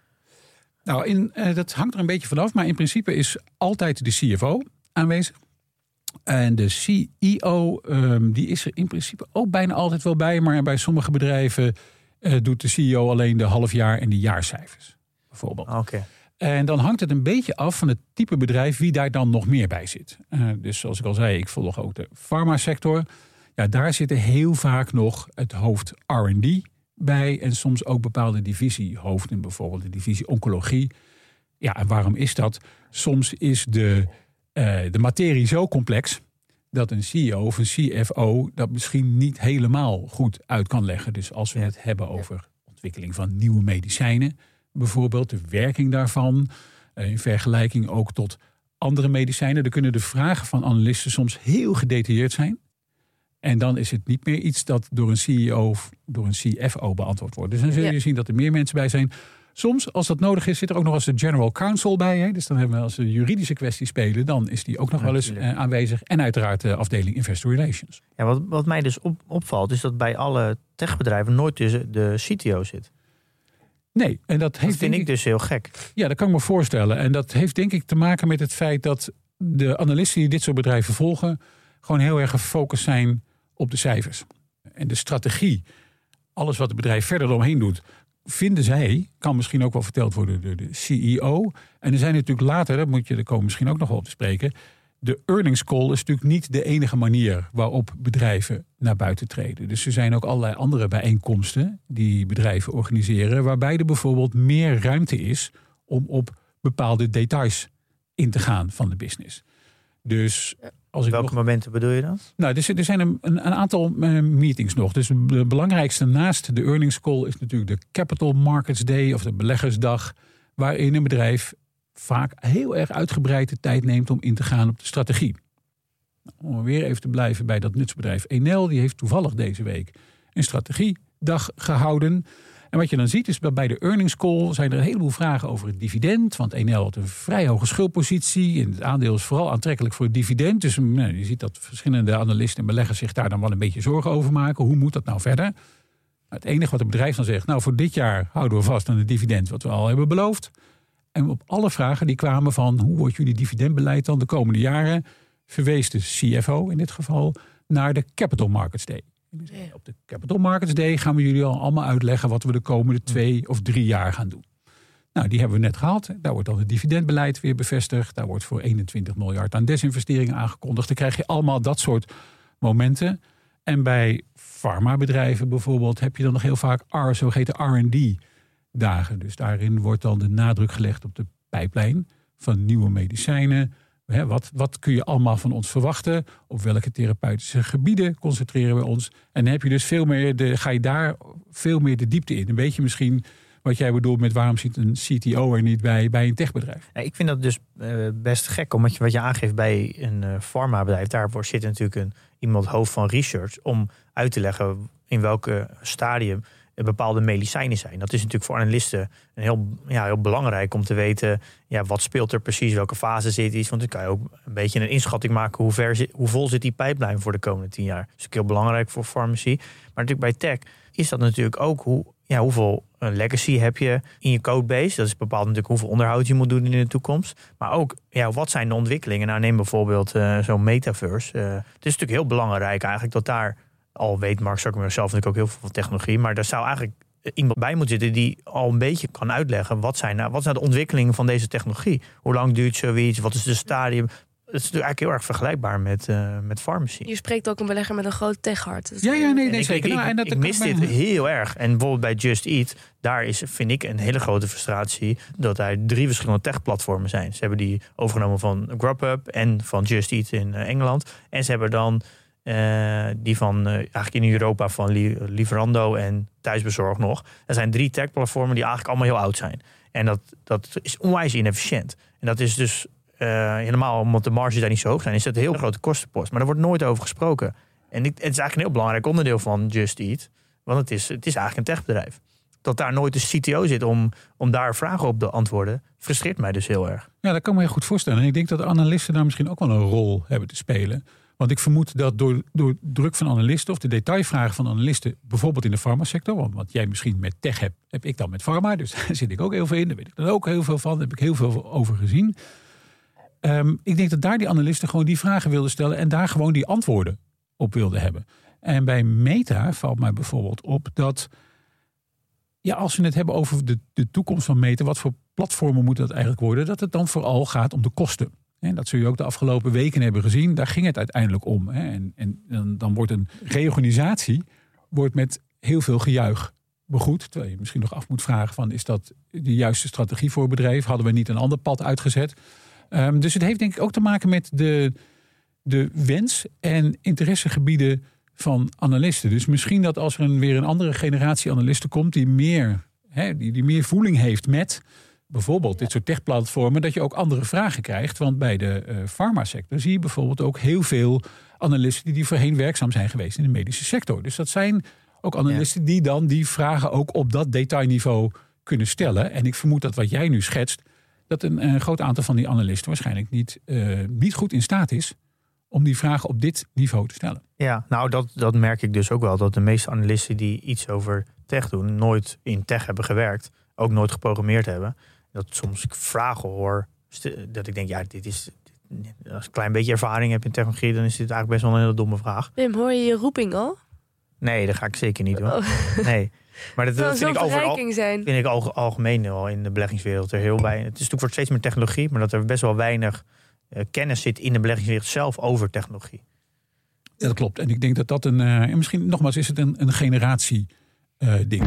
Nou, in, uh, dat hangt er een beetje vanaf. Maar in principe is altijd de C F O aanwezig. En de C E O, um, die is er in principe ook bijna altijd wel bij. Maar bij sommige bedrijven uh, doet de C E O alleen de halfjaar en de jaarcijfers. Bijvoorbeeld. Oké. Okay. En dan hangt het een beetje af van het type bedrijf wie daar dan nog meer bij zit. Uh, dus zoals ik al zei, ik volg ook de farmasector. Ja, daar zitten heel vaak nog het hoofd R en D bij. En soms ook bepaalde divisiehoofden, bijvoorbeeld de divisie oncologie. Ja, en waarom is dat? Soms is de, uh, de materie zo complex dat een C E O of een C F O dat misschien niet helemaal goed uit kan leggen. Dus als we het hebben over ontwikkeling van nieuwe medicijnen... bijvoorbeeld de werking daarvan, in vergelijking ook tot andere medicijnen. Dan kunnen de vragen van analisten soms heel gedetailleerd zijn. En dan is het niet meer iets dat door een C E O of door een C F O beantwoord wordt. Dus dan zul je ja. zien dat er meer mensen bij zijn. Soms, als dat nodig is, zit er ook nog eens de general counsel bij. Hè? Dus dan hebben we als we juridische kwestie spelen, dan is die ook nog ja, wel eens uh, aanwezig. En uiteraard de afdeling Investor Relations. Ja, wat, wat mij dus op, opvalt, is dat bij alle techbedrijven nooit tussen de C T O zit. Nee, en dat, heeft, dat vind ik, ik dus heel gek. Ja, dat kan ik me voorstellen. En dat heeft denk ik te maken met het feit dat de analisten die dit soort bedrijven volgen gewoon heel erg gefocust zijn op de cijfers. En de strategie, alles wat het bedrijf verder eromheen doet, vinden zij, kan misschien ook wel verteld worden door de C E O. En er zijn natuurlijk later, dat moet je er komen misschien ook nog wel op te spreken, de earnings call is natuurlijk niet de enige manier waarop bedrijven naar buiten treden. Dus er zijn ook allerlei andere bijeenkomsten die bedrijven organiseren, waarbij er bijvoorbeeld meer ruimte is om op bepaalde details in te gaan van de business. Dus als ik Welke nog... momenten bedoel je dan? Nou, dus er zijn een, een aantal uh, meetings nog. Dus de belangrijkste naast de earnings call is natuurlijk de Capital Markets Day of de beleggersdag, waarin een bedrijf vaak heel erg uitgebreid de tijd neemt om in te gaan op de strategie. Om weer even te blijven bij dat nutsbedrijf Enel, die heeft toevallig deze week een strategiedag gehouden. En wat je dan ziet is dat bij de earnings call zijn er een heleboel vragen over het dividend. Want Enel had een vrij hoge schuldpositie en het aandeel is vooral aantrekkelijk voor het dividend. Dus nou, je ziet dat verschillende analisten en beleggers zich daar dan wel een beetje zorgen over maken. Hoe moet dat nou verder? Nou, het enige wat het bedrijf dan zegt, nou voor dit jaar houden we vast aan het dividend wat we al hebben beloofd. En op alle vragen die kwamen van hoe wordt jullie dividendbeleid dan de komende jaren, verwees de C F O in dit geval naar de Capital Markets Day. Dus op de Capital Markets Day gaan we jullie al allemaal uitleggen wat we de komende twee of drie jaar gaan doen. Nou, die hebben we net gehad. Daar wordt dan het dividendbeleid weer bevestigd. Daar wordt voor eenentwintig miljard aan desinvesteringen aangekondigd. Dan krijg je allemaal dat soort momenten. En bij farmabedrijven bijvoorbeeld heb je dan nog heel vaak R, zogeheten R en D dagen. Dus daarin wordt dan de nadruk gelegd op de pijplijn van nieuwe medicijnen. He, wat, wat kun je allemaal van ons verwachten? Op welke therapeutische gebieden concentreren we ons? En dan heb je dus veel meer de, ga je daar veel meer de diepte in. Een beetje misschien wat jij bedoelt met waarom zit een C T O er niet bij bij een techbedrijf. Ja, ik vind dat dus uh, best gek, omdat je wat je aangeeft bij een uh, farmabedrijf, daarvoor zit natuurlijk een, iemand hoofd van research om uit te leggen in welke stadium bepaalde medicijnen zijn. Dat is natuurlijk voor analisten een heel, ja, heel belangrijk om te weten, ja, wat speelt er precies, welke fase zit iets. Want dan kan je ook een beetje een inschatting maken hoe, ver zit, hoe vol zit die pijplijn voor de komende tien jaar. Dat is ook heel belangrijk voor farmacie. Maar natuurlijk bij tech is dat natuurlijk ook hoe, ja, hoeveel legacy heb je in je codebase. Dat is bepaald natuurlijk hoeveel onderhoud je moet doen in de toekomst. Maar ook, ja, wat zijn de ontwikkelingen? Nou, neem bijvoorbeeld uh, zo'n metaverse. Uh, het is natuurlijk heel belangrijk eigenlijk dat daar, al weet Mark Zuckerberg zelf natuurlijk ook heel veel van technologie, maar daar zou eigenlijk iemand bij moeten zitten die al een beetje kan uitleggen wat zijn nou, wat zijn de ontwikkelingen van deze technologie? Hoe lang duurt zoiets? Wat is de stadium? Het is natuurlijk eigenlijk heel erg vergelijkbaar met, uh, met farmacie. Je spreekt ook een belegger met een groot techhart. Ja, ja, nee, nee ik, zeker. Ik, nou, ik, en dat ik mis dit mij... heel erg. En bijvoorbeeld bij Just Eat, daar is, vind ik, een hele grote frustratie dat er drie verschillende tech-platformen zijn. Ze hebben die overgenomen van Grubhub en van Just Eat in uh, Engeland. En ze hebben dan uh, die van uh, eigenlijk in Europa van Li- Lieferando en Thuisbezorgd nog. Er zijn drie tech-platformen die eigenlijk allemaal heel oud zijn. En dat, dat is onwijs inefficiënt. En dat is dus Uh, helemaal omdat de marges daar niet zo hoog zijn, is dat een heel grote kostenpost. Maar daar wordt nooit over gesproken. En het is eigenlijk een heel belangrijk onderdeel van Just Eat. Want het is, het is eigenlijk een techbedrijf. Dat daar nooit een C T O zit om, om daar vragen op te antwoorden, frustreert mij dus heel erg. Ja, dat kan me heel goed voorstellen. En ik denk dat de analisten daar misschien ook wel een rol hebben te spelen. Want ik vermoed dat door, door druk van analisten of de detailvragen van analisten, bijvoorbeeld in de farmasector, want wat jij misschien met tech hebt, heb ik dan met pharma. Dus daar zit ik ook heel veel in. Daar weet ik dan ook heel veel van. Daar heb ik heel veel over gezien. Um, ik denk dat daar die analisten gewoon die vragen wilden stellen en daar gewoon die antwoorden op wilden hebben. En bij Meta valt mij bijvoorbeeld op dat, ja, als we het hebben over de, de toekomst van Meta, wat voor platformen moet dat eigenlijk worden, dat het dan vooral gaat om de kosten. En dat zul je ook de afgelopen weken hebben gezien. Daar ging het uiteindelijk om. En, en, en dan wordt een reorganisatie wordt met heel veel gejuich begroet. Terwijl je misschien nog af moet vragen van, is dat de juiste strategie voor het bedrijf? Hadden we niet een ander pad uitgezet? Um, dus het heeft denk ik ook te maken met de, de wens en interessegebieden van analisten. Dus misschien dat als er een, weer een andere generatie analisten komt die meer, hè, die, die meer voeling heeft met bijvoorbeeld dit soort techplatformen, dat je ook andere vragen krijgt. Want bij de uh, farmasector zie je bijvoorbeeld ook heel veel analisten die, die voorheen werkzaam zijn geweest in de medische sector. Dus dat zijn ook analisten ja. die dan die vragen ook op dat detailniveau kunnen stellen. En ik vermoed dat wat jij nu schetst, dat een, een groot aantal van die analisten waarschijnlijk niet, uh, niet goed in staat is om die vragen op dit niveau te stellen. Ja, nou dat, dat merk ik dus ook wel. Dat de meeste analisten die iets over tech doen, nooit in tech hebben gewerkt. Ook nooit geprogrammeerd hebben. Dat soms ik vragen hoor, dat ik denk, ja, dit is, als je een klein beetje ervaring hebt in technologie, dan is dit eigenlijk best wel een hele domme vraag. Wim, hoor je je roeping al? Nee, dat ga ik zeker niet hoor. Oh. Nee. Maar dat, dat vind ik overal, zijn. vind ik algemeen al in de beleggingswereld er heel weinig. Het is natuurlijk voor steeds meer technologie, maar dat er best wel weinig uh, kennis zit in de beleggingswereld zelf over technologie. Ja, dat klopt. En ik denk dat dat een, uh, en misschien nogmaals is het een, een generatie uh, ding.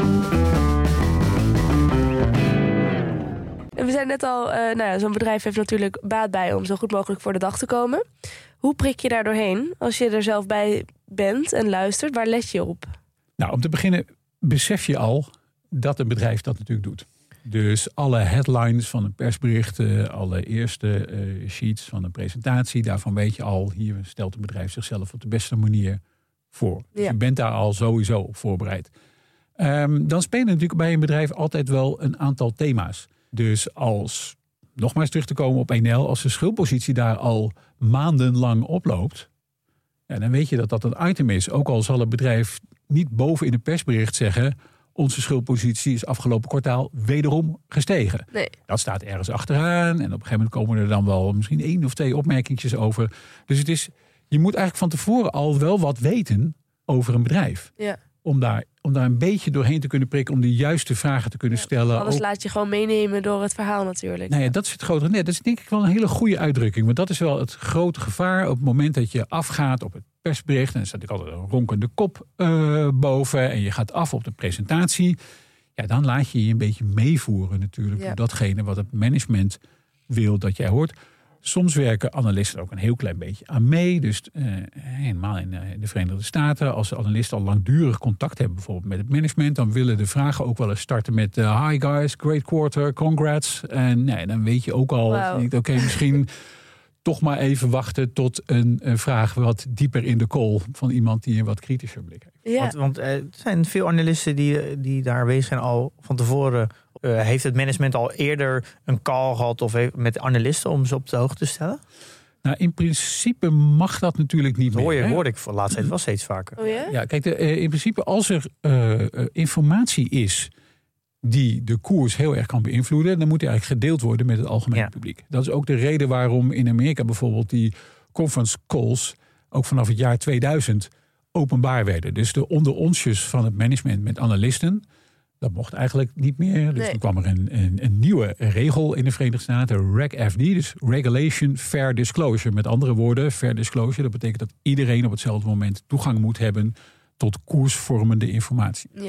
We zijn net al, uh, nou ja, zo'n bedrijf heeft natuurlijk baat bij om zo goed mogelijk voor de dag te komen. Hoe prik je daar doorheen als je er zelf bij bent en luistert? Waar let je op? Nou, om te beginnen besef je al dat een bedrijf dat natuurlijk doet. Dus alle headlines van een persbericht, alle eerste uh, sheets van een presentatie, daarvan weet je al, hier stelt een bedrijf zichzelf op de beste manier voor. Ja. Dus je bent daar al sowieso op voorbereid. Um, dan spelen natuurlijk bij een bedrijf altijd wel een aantal thema's. Dus als, nogmaals terug te komen op N L, als de schuldpositie daar al maandenlang oploopt, ja, dan weet je dat dat een item is. Ook al zal het bedrijf niet boven in een persbericht zeggen, onze schuldpositie is afgelopen kwartaal wederom gestegen. Nee. Dat staat ergens achteraan en op een gegeven moment komen er dan wel misschien één of twee opmerkingjes over. Dus het is, je moet eigenlijk van tevoren al wel wat weten over een bedrijf. Ja. Om daar, om daar een beetje doorheen te kunnen prikken, om de juiste vragen te kunnen ja, stellen. Alles ook, laat je gewoon meenemen door het verhaal natuurlijk. Nou ja, dat is het grotere net. Dat is denk ik wel een hele goede uitdrukking. Want dat is wel het grote gevaar op het moment dat je afgaat op het persbericht. En er staat natuurlijk altijd een ronkende kop uh, boven. En je gaat af op de presentatie. Ja, dan laat je je een beetje meevoeren natuurlijk. Ja. Door datgene wat het management wil dat jij hoort. Soms werken analisten ook een heel klein beetje aan mee. Dus uh, helemaal in, uh, in de Verenigde Staten. Als analisten al langdurig contact hebben bijvoorbeeld met het management. Dan willen de vragen ook wel eens starten met uh, hi guys, great quarter, congrats. En nee, dan weet je ook al, wow. Oké, okay, misschien toch maar even wachten tot een, een vraag wat dieper in de call van iemand die een wat kritischer blik heeft. Ja. Want, want uh, er zijn veel analisten die, die daar aanwezig zijn al van tevoren. Uh, heeft het management al eerder een call gehad of heeft, met analisten om ze op de hoogte te stellen? Nou, in principe mag dat natuurlijk niet dat hoor je, meer. Hoorde ik voor de laatste tijd wel steeds vaker. Oh ja? Ja, kijk, de, uh, in principe als er uh, uh, informatie is die de koers heel erg kan beïnvloeden, dan moet die eigenlijk gedeeld worden met het algemene ja. publiek. Dat is ook de reden waarom in Amerika bijvoorbeeld die conference calls ook vanaf het jaar tweeduizend openbaar werden. Dus de onderonsjes van het management met analisten, dat mocht eigenlijk niet meer. Dus nee. toen kwam er een, een, een nieuwe regel in de Verenigde Staten, Reg F D, dus Regulation Fair Disclosure. Met andere woorden, Fair Disclosure, dat betekent dat iedereen op hetzelfde moment toegang moet hebben tot koersvormende informatie. Ja.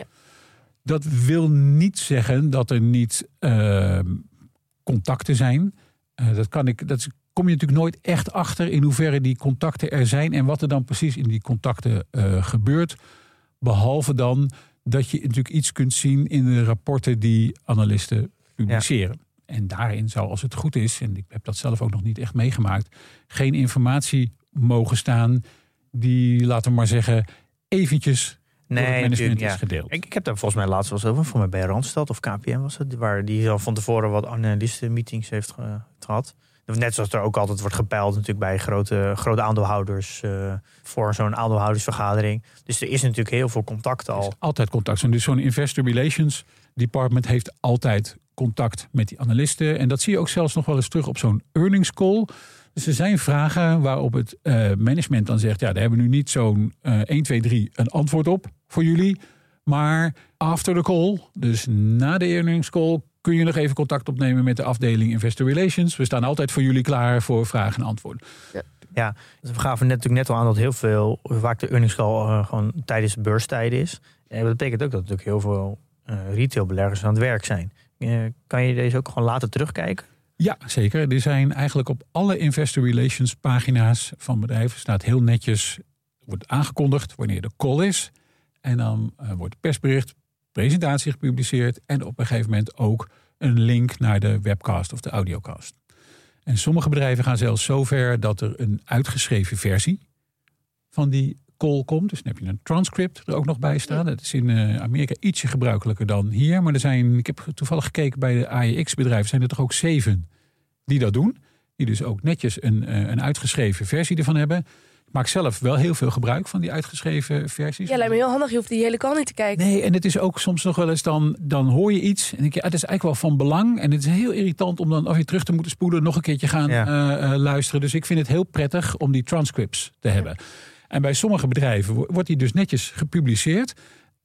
Dat wil niet zeggen dat er niet uh, contacten zijn. Uh, dat kan ik, dat kom je natuurlijk nooit echt achter in hoeverre die contacten er zijn en wat er dan precies in die contacten uh, gebeurt. Behalve dan dat je natuurlijk iets kunt zien in de rapporten die analisten publiceren. Ja. En daarin zou, als het goed is, en ik heb dat zelf ook nog niet echt meegemaakt, geen informatie mogen staan die, laten we maar zeggen, eventjes nee, door het management ja. is gedeeld. Ik, ik heb daar volgens mij laatst wel eens over, voor mij bij Randstad of K P N was het, waar die al van tevoren wat analistenmeetings heeft uh, gehad. Net zoals er ook altijd wordt gepeild natuurlijk bij grote, grote aandeelhouders uh, voor zo'n aandeelhoudersvergadering. Dus er is natuurlijk heel veel contact al. Er is altijd contact. Dus zo'n investor relations department heeft altijd contact met die analisten. En dat zie je ook zelfs nog wel eens terug op zo'n earnings call. Dus er zijn vragen waarop het uh, management dan zegt, ja, daar hebben we nu niet zo'n uh, één, twee, drie een antwoord op voor jullie. Maar after the call, dus na de earnings call, kun je nog even contact opnemen met de afdeling Investor Relations. We staan altijd voor jullie klaar voor vragen en antwoorden. Ja, ja, we gaven net, natuurlijk net al aan dat heel veel, vaak de earnings call uh, gewoon tijdens de beurstijden is. En dat betekent ook dat natuurlijk heel veel uh, retailbeleggers aan het werk zijn. Uh, kan je deze ook gewoon later terugkijken? Ja, zeker. Er zijn eigenlijk op alle Investor Relations pagina's van bedrijven staat heel netjes, wordt aangekondigd wanneer de call is. En dan uh, wordt het persbericht, presentatie gepubliceerd en op een gegeven moment ook een link naar de webcast of de audiocast. En sommige bedrijven gaan zelfs zover dat er een uitgeschreven versie van die call komt. Dus dan heb je een transcript er ook nog bij staan. Dat is in uh, Amerika ietsje gebruikelijker dan hier. Maar er zijn, ik heb toevallig gekeken bij de A E X-bedrijven, zijn er toch ook zeven die dat doen. Die dus ook netjes een, uh, een uitgeschreven versie ervan hebben. Ik maak zelf wel heel veel gebruik van die uitgeschreven versies. Ja, lijkt me heel handig. Je hoeft die hele call niet te kijken. Nee, en het is ook soms nog wel eens dan, dan hoor je iets. En denk je, ja, het is eigenlijk wel van belang. En het is heel irritant om dan weer terug te moeten spoelen, nog een keertje gaan ja. uh, uh, luisteren. Dus ik vind het heel prettig om die transcripts te hebben. Ja. En bij sommige bedrijven wordt die dus netjes gepubliceerd.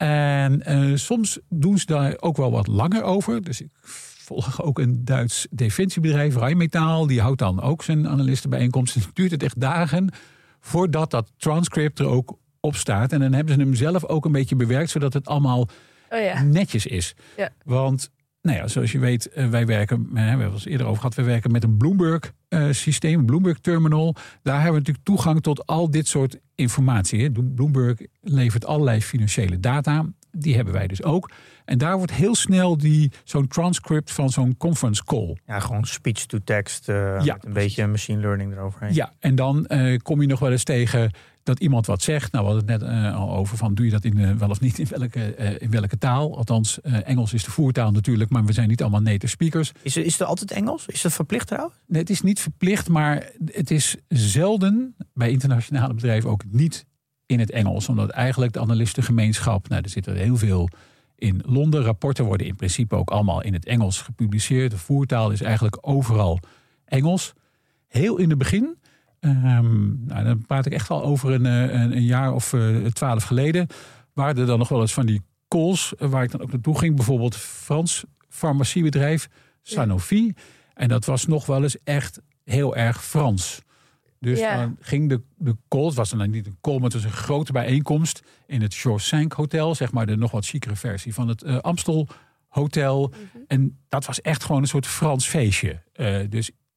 En uh, soms doen ze daar ook wel wat langer over. Dus ik volg ook een Duits defensiebedrijf, Rheinmetall. Die houdt dan ook zijn analistenbijeenkomst. En het duurt het echt dagen voordat dat transcript er ook op staat. En dan hebben ze hem zelf ook een beetje bewerkt, zodat het allemaal oh ja. netjes is. Ja. Want, nou ja, zoals je weet, wij werken, we hebben het eerder over gehad, we werken met een Bloomberg uh, systeem, een Bloomberg terminal. Daar hebben we natuurlijk toegang tot al dit soort informatie. Hè. Bloomberg levert allerlei financiële data. Die hebben wij dus ook. En daar wordt heel snel die, zo'n transcript van zo'n conference call. Ja, gewoon speech-to-text uh, ja, met een beetje machine learning eroverheen. Ja, en dan uh, kom je nog wel eens tegen dat iemand wat zegt. Nou, we hadden het net uh, al over van, doe je dat in, uh, wel of niet in welke, uh, in welke taal? Althans, uh, Engels is de voertaal natuurlijk, maar we zijn niet allemaal native speakers. Is er, is er altijd Engels? Is dat verplicht trouwens? Nee, het is niet verplicht, maar het is zelden bij internationale bedrijven ook niet in het Engels. Omdat eigenlijk de analistengemeenschap, nou, er zitten heel veel in Londen. Rapporten worden in principe ook allemaal in het Engels gepubliceerd. De voertaal is eigenlijk overal Engels. Heel in het begin, um, nou, dan praat ik echt wel over een, een, een jaar of uh, twaalf geleden, waren er dan nog wel eens van die calls, waar ik dan ook naartoe ging. Bijvoorbeeld Frans farmaciebedrijf Sanofi. Ja. En dat was nog wel eens echt heel erg Frans. Dus ja. dan ging de, de call, het was dan niet een call, maar het was een grote bijeenkomst in het Shawshank Hotel, zeg maar de nog wat chicere versie van het uh, Amstel Hotel. Mm-hmm. En dat was echt gewoon een soort Frans feestje. Uh, dus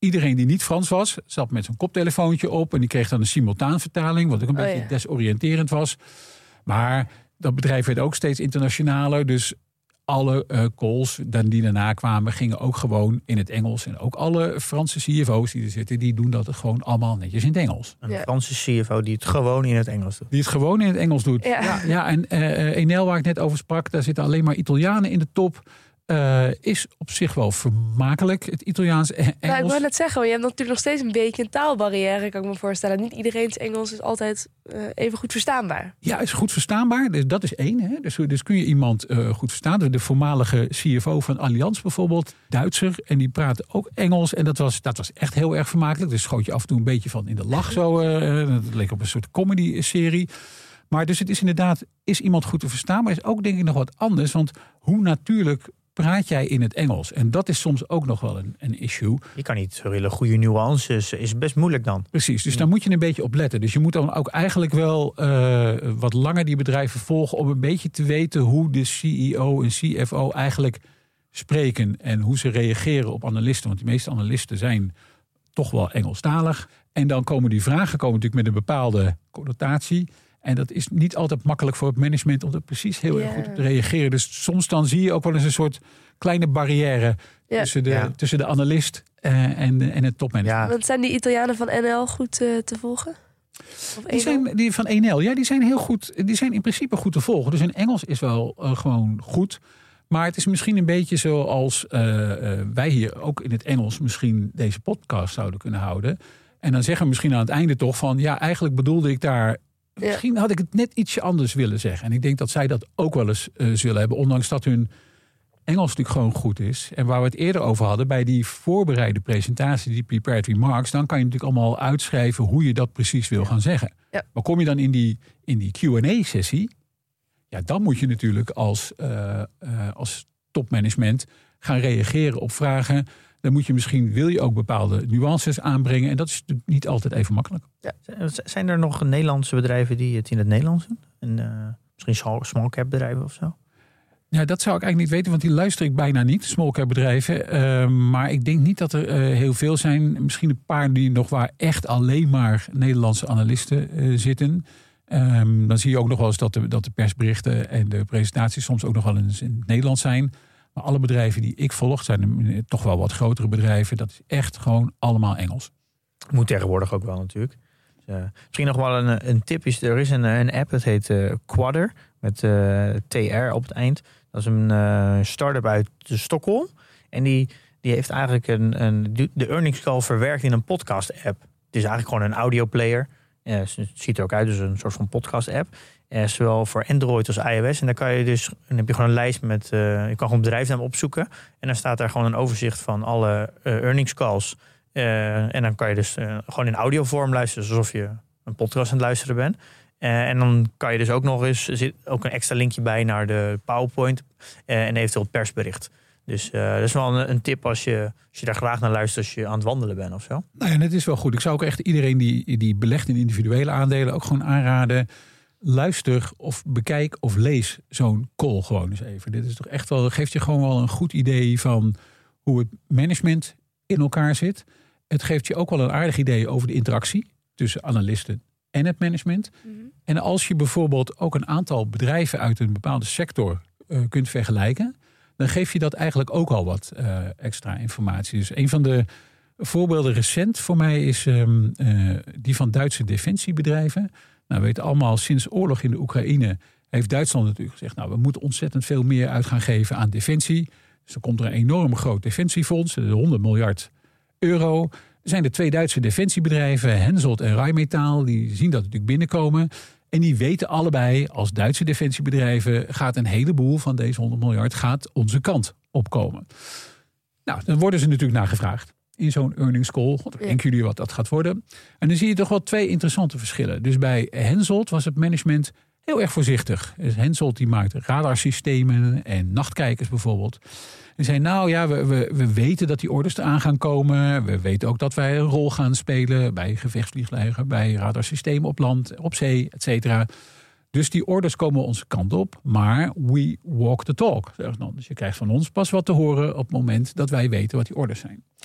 iedereen die niet Frans was, zat met zijn koptelefoontje op en die kreeg dan een simultaanvertaling, wat ook een oh, beetje ja. desoriënterend was. Maar dat bedrijf werd ook steeds internationaler, dus alle uh, calls dan die daarna kwamen, gingen ook gewoon in het Engels. En ook alle Franse C F O's die er zitten, die doen dat gewoon allemaal netjes in het Engels. Een ja. Franse C F O die het gewoon in het Engels doet. Die het gewoon in het Engels doet. Ja, ja, ja en uh, Enel, waar ik net over sprak, daar zitten alleen maar Italianen in de top. Uh, is op zich wel vermakelijk, het Italiaans Engels. Nou, ik wou net zeggen, je hebt natuurlijk nog steeds een beetje een taalbarrière, kan ik me voorstellen. Niet iedereen's Engels is altijd uh, even goed verstaanbaar. Ja, is goed verstaanbaar. Dus dat is één. Hè? Dus, dus kun je iemand uh, goed verstaan. De voormalige C F O van Allianz bijvoorbeeld, Duitser. En die praatte ook Engels. En dat was, dat was echt heel erg vermakelijk. Dus schoot je af en toe een beetje van in de lach. Zo, uh, dat leek op een soort comedy-serie. Maar dus het is inderdaad, is iemand goed te verstaan. Maar is ook denk ik nog wat anders. Want hoe natuurlijk praat jij in het Engels? En dat is soms ook nog wel een, een issue. Je kan niet zo hele goede nuances. Is best moeilijk dan. Precies, dus daar moet je een beetje op letten. Dus je moet dan ook eigenlijk wel uh, wat langer die bedrijven volgen om een beetje te weten hoe de C E O en C F O eigenlijk spreken en hoe ze reageren op analisten. Want de meeste analisten zijn toch wel Engelstalig. En dan komen die vragen komen natuurlijk met een bepaalde connotatie. En dat is niet altijd makkelijk voor het management om er precies heel yeah. erg goed op te reageren. Dus soms dan zie je ook wel eens een soort kleine barrière yeah. tussen, de, ja. tussen de analist uh, en, en het topmanagement. Ja. Want zijn die Italianen van N L goed uh, te volgen? Of die, zijn, die van N L, ja, die zijn heel goed. Die zijn in principe goed te volgen. Dus hun Engels is wel uh, gewoon goed. Maar het is misschien een beetje zoals uh, uh, wij hier ook in het Engels misschien deze podcast zouden kunnen houden. En dan zeggen we misschien aan het einde toch van, ja, eigenlijk bedoelde ik daar, ja. misschien had ik het net ietsje anders willen zeggen. En ik denk dat zij dat ook wel eens uh, zullen hebben, ondanks dat hun Engels natuurlijk gewoon goed is. En waar we het eerder over hadden, bij die voorbereide presentatie, die prepared remarks, dan kan je natuurlijk allemaal uitschrijven hoe je dat precies wil gaan zeggen. Ja. Maar kom je dan in die, in die Q en A-sessie, ja, dan moet je natuurlijk als, uh, uh, als topmanagement gaan reageren op vragen. Dan moet je misschien, wil je ook bepaalde nuances aanbrengen. En dat is natuurlijk niet altijd even makkelijk. Ja. Zijn er nog Nederlandse bedrijven die het in het Nederlands doen? En, uh, misschien small cap bedrijven of zo? Ja, dat zou ik eigenlijk niet weten, want die luister ik bijna niet, small cap bedrijven. Uh, maar ik denk niet dat er uh, heel veel zijn. Misschien een paar die nog waar echt alleen maar Nederlandse analisten uh, zitten. Um, dan zie je ook nog wel eens dat de, dat de persberichten en de presentaties soms ook nog wel eens in het Nederlands zijn. Maar alle bedrijven die ik volg zijn toch wel wat grotere bedrijven. Dat is echt gewoon allemaal Engels. Moet tegenwoordig ook wel natuurlijk. Dus, uh, misschien nog wel een, een tip is, er is een, een app, dat heet uh, Quadder, met uh, T R op het eind. Dat is een uh, start-up uit Stockholm. En die, die heeft eigenlijk een, een, de earnings call verwerkt in een podcast app. Het is eigenlijk gewoon een audio player. Uh, het ziet er ook uit, dus een soort van podcast app. Uh, zowel voor Android als iOS. En dan kan je dus, dan heb je gewoon een lijst met, uh, je kan gewoon bedrijfsnaam opzoeken. En dan staat daar gewoon een overzicht van alle uh, earnings calls. Uh, en dan kan je dus uh, gewoon in audiovorm luisteren, alsof je een podcast aan het luisteren bent. Uh, en dan kan je dus ook nog eens, er zit ook een extra linkje bij naar de PowerPoint uh, en eventueel het persbericht. Dus uh, dat is wel een, een tip als je, als je daar graag naar luistert als je aan het wandelen bent of zo. Nou ja, dat is wel goed. Ik zou ook echt iedereen die, die belegt in individuele aandelen ook gewoon aanraden. Luister of bekijk of lees zo'n call gewoon eens even. Dit is toch echt wel, geeft je gewoon wel een goed idee van hoe het management in elkaar zit. Het geeft je ook wel een aardig idee over de interactie tussen analisten en het management. Mm-hmm. En als je bijvoorbeeld ook een aantal bedrijven uit een bepaalde sector uh, kunt vergelijken, dan geef je dat eigenlijk ook al wat uh, extra informatie. Dus een van de voorbeelden recent voor mij is um, uh, die van Duitse defensiebedrijven. Nou, we weten allemaal, sinds oorlog in de Oekraïne heeft Duitsland natuurlijk gezegd, nou, we moeten ontzettend veel meer uit gaan geven aan defensie. Dus dan komt er een enorm groot defensiefonds, honderd miljard euro. Er zijn de twee Duitse defensiebedrijven, Hensoldt en Rheinmetall, die zien dat natuurlijk binnenkomen. En die weten allebei, als Duitse defensiebedrijven gaat een heleboel van deze honderd miljard gaat onze kant opkomen. Nou, dan worden ze natuurlijk nagevraagd in zo'n earnings call. Denken jullie wat dat gaat worden? En dan zie je toch wel twee interessante verschillen. Dus bij Hensoldt was het management heel erg voorzichtig. Dus Hensoldt die maakt radarsystemen en nachtkijkers bijvoorbeeld. En zei, nou ja, we, we, we weten dat die orders eraan gaan komen. We weten ook dat wij een rol gaan spelen bij gevechtsvliegtuigen, bij radarsystemen op land, op zee, et cetera. Dus die orders komen onze kant op, maar we walk the talk. Dus je krijgt van ons pas wat te horen op het moment dat wij weten wat die orders zijn.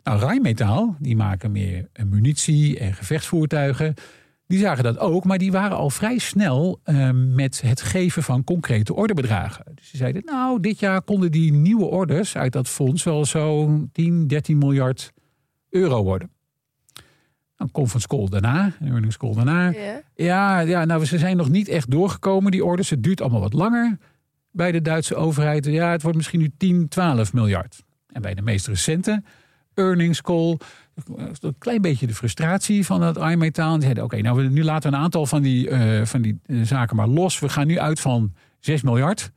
Nou, Rheinmetall, die maken meer munitie en gevechtsvoertuigen. Die zagen dat ook, maar die waren al vrij snel uh, met het geven van concrete orderbedragen. Dus ze zeiden, nou, dit jaar konden die nieuwe orders uit dat fonds wel zo'n tien, dertien miljard euro worden. Een conference call daarna, een earnings call daarna. Yeah. Ja, ja, nou, ze zijn nog niet echt doorgekomen, die orders. Het duurt allemaal wat langer bij de Duitse overheid. Ja, het wordt misschien nu tien, twaalf miljard. En bij de meest recente earnings call, een klein beetje de frustratie van het Rheinmetall. Die zeiden, oké, okay, nou, nu laten we een aantal van die, uh, van die uh, zaken maar los. We gaan nu uit van zes miljard.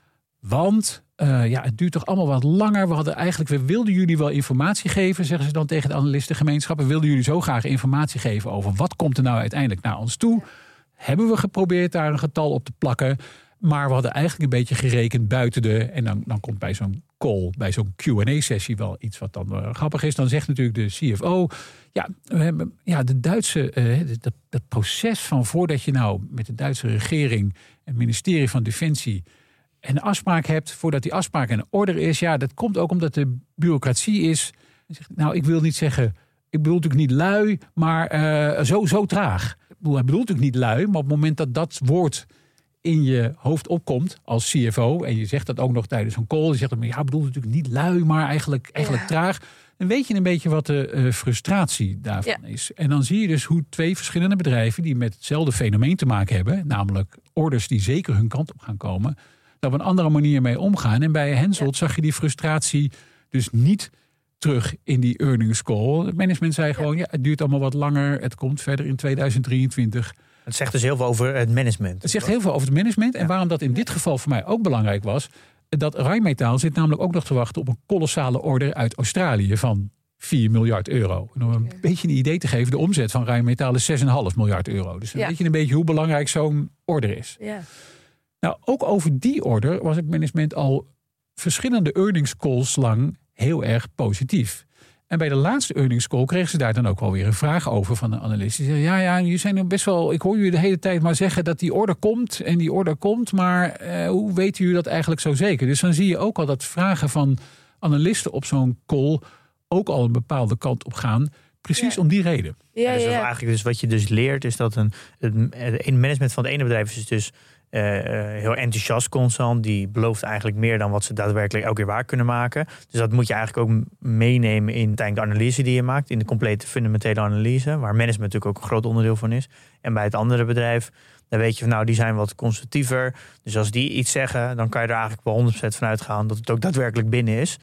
Want uh, ja, het duurt toch allemaal wat langer. We hadden eigenlijk, we wilden jullie wel informatie geven, zeggen ze dan tegen de analistengemeenschap. We wilden jullie zo graag informatie geven over wat komt er nou uiteindelijk naar ons toe. Hebben we geprobeerd daar een getal op te plakken. Maar we hadden eigenlijk een beetje gerekend buiten de... En dan, dan komt bij zo'n call, bij zo'n Q en A-sessie wel iets wat dan uh, grappig is. Dan zegt natuurlijk de C F O... Ja, we hebben, ja de Duitse... Uh, dat, dat proces van voordat je nou met de Duitse regering... en het ministerie van Defensie... een afspraak hebt, voordat die afspraak in orde is... Ja, dat komt ook omdat de bureaucratie is... Nou, ik wil niet zeggen... Ik bedoel natuurlijk niet lui, maar uh, zo, zo traag. Ik bedoel, hij bedoelt natuurlijk niet lui, maar op het moment dat dat woord... in je hoofd opkomt als C F O... en je zegt dat ook nog tijdens een call... je zegt, ja, ik bedoel natuurlijk niet lui, maar eigenlijk, eigenlijk ja. traag... dan weet je een beetje wat de uh, frustratie daarvan ja. is. En dan zie je dus hoe twee verschillende bedrijven... die met hetzelfde fenomeen te maken hebben... namelijk orders die zeker hun kant op gaan komen... daar op een andere manier mee omgaan. En bij Hensoldt ja. zag je die frustratie dus niet terug in die earnings call. Het management zei gewoon, ja, ja het duurt allemaal wat langer... het komt verder in tweeduizend drieëntwintig... Het zegt dus heel veel over het management. Het zegt heel veel over het management. En ja. waarom dat in dit geval voor mij ook belangrijk was... dat Rheinmetall zit namelijk ook nog te wachten... op een kolossale order uit Australië van vier miljard euro. En om een ja. beetje een idee te geven... de omzet van Rheinmetall is zes komma vijf miljard euro. Dus dan ja. weet je een beetje hoe belangrijk zo'n order is. Ja. Nou, ook over die order was het management al... verschillende earnings calls lang heel erg positief. En bij de laatste earnings call kregen ze daar dan ook wel weer een vraag over van de analisten. Die zeiden, ja, ja, jullie zijn best wel... Ik hoor jullie de hele tijd maar zeggen dat die order komt en die order komt. Maar uh, hoe weten jullie dat eigenlijk zo zeker? Dus dan zie je ook al dat vragen van analisten op zo'n call ook al een bepaalde kant op gaan. Precies ja. om die reden. Ja, ja, ja. Dus eigenlijk dus wat je dus leert is dat een, het management van het ene bedrijf is dus... Uh, heel enthousiast constant. Die belooft eigenlijk meer dan wat ze daadwerkelijk elke keer waar kunnen maken. Dus dat moet je eigenlijk ook meenemen in de analyse die je maakt. In de complete fundamentele analyse. Waar management natuurlijk ook een groot onderdeel van is. En bij het andere bedrijf, dan weet je van nou, die zijn wat constructiever. Dus als die iets zeggen, dan kan je er eigenlijk wel honderd procent van uitgaan dat het ook daadwerkelijk binnen is.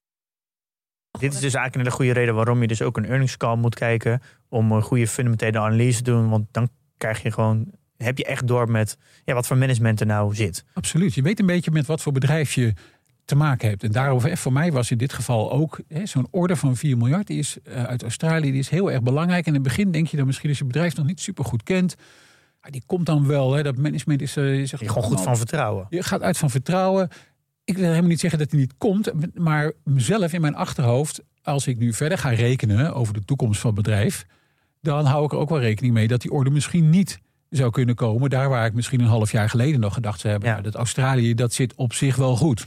Dit is dus eigenlijk een hele goede reden waarom je dus ook een earnings call moet kijken. Om een goede fundamentele analyse te doen. Want dan krijg je gewoon... heb je echt door met ja, wat voor management er nou zit. Absoluut. Je weet een beetje met wat voor bedrijf je te maken hebt. En daarover, voor mij was in dit geval ook... Hè, zo'n order van vier miljard, die is uh, uit Australië... die is heel erg belangrijk. En in het begin denk je dan misschien als je bedrijf nog niet super goed kent... Ja, die komt dan wel. Hè, dat management is... Uh, je zegt, je gewoon goed van vertrouwen. Je gaat uit van vertrouwen. Ik wil helemaal niet zeggen dat hij niet komt. Maar mezelf in mijn achterhoofd... als ik nu verder ga rekenen over de toekomst van het bedrijf... dan hou ik er ook wel rekening mee dat die order misschien niet... zou kunnen komen. Daar waar ik misschien een half jaar geleden nog gedacht zou hebben... Ja. Nou, dat Australië, dat zit op zich wel goed.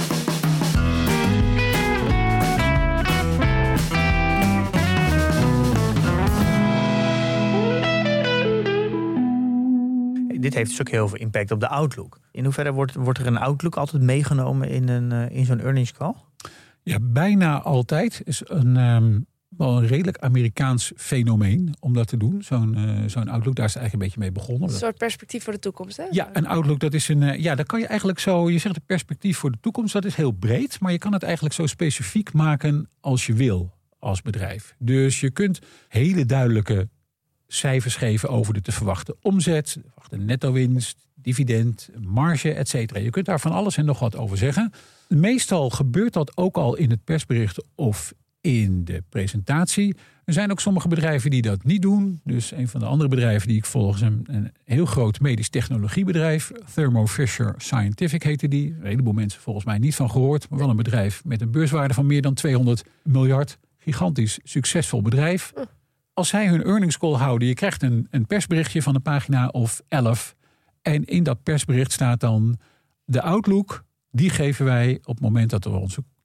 Dit heeft dus ook heel veel impact op de outlook. In hoeverre wordt, wordt er een outlook altijd meegenomen in, een, in zo'n earnings call? Ja, bijna altijd is een... Um... wel een redelijk Amerikaans fenomeen om dat te doen. Zo'n, uh, zo'n outlook, daar is het eigenlijk een beetje mee begonnen. Een soort perspectief voor de toekomst, hè? Ja, een outlook, dat is een... Uh, ja, dat kan je eigenlijk zo... Je zegt een perspectief voor de toekomst, dat is heel breed. Maar je kan het eigenlijk zo specifiek maken als je wil als bedrijf. Dus je kunt hele duidelijke cijfers geven over de te verwachten omzet, de verwachte netto-winst, dividend, marge, et cetera. Je kunt daar van alles en nog wat over zeggen. Meestal gebeurt dat ook al in het persbericht of in de presentatie. Er zijn ook sommige bedrijven die dat niet doen. Dus een van de andere bedrijven die ik volg is een, een heel groot medisch technologiebedrijf. Thermo Fisher Scientific heette die. Een heleboel mensen volgens mij niet van gehoord. Maar wel een bedrijf met een beurswaarde van meer dan tweehonderd miljard. Gigantisch succesvol bedrijf. Als zij hun earnings call houden, je krijgt een, een persberichtje van een pagina of elf. En in dat persbericht staat dan de outlook. Die geven wij op het moment dat we onze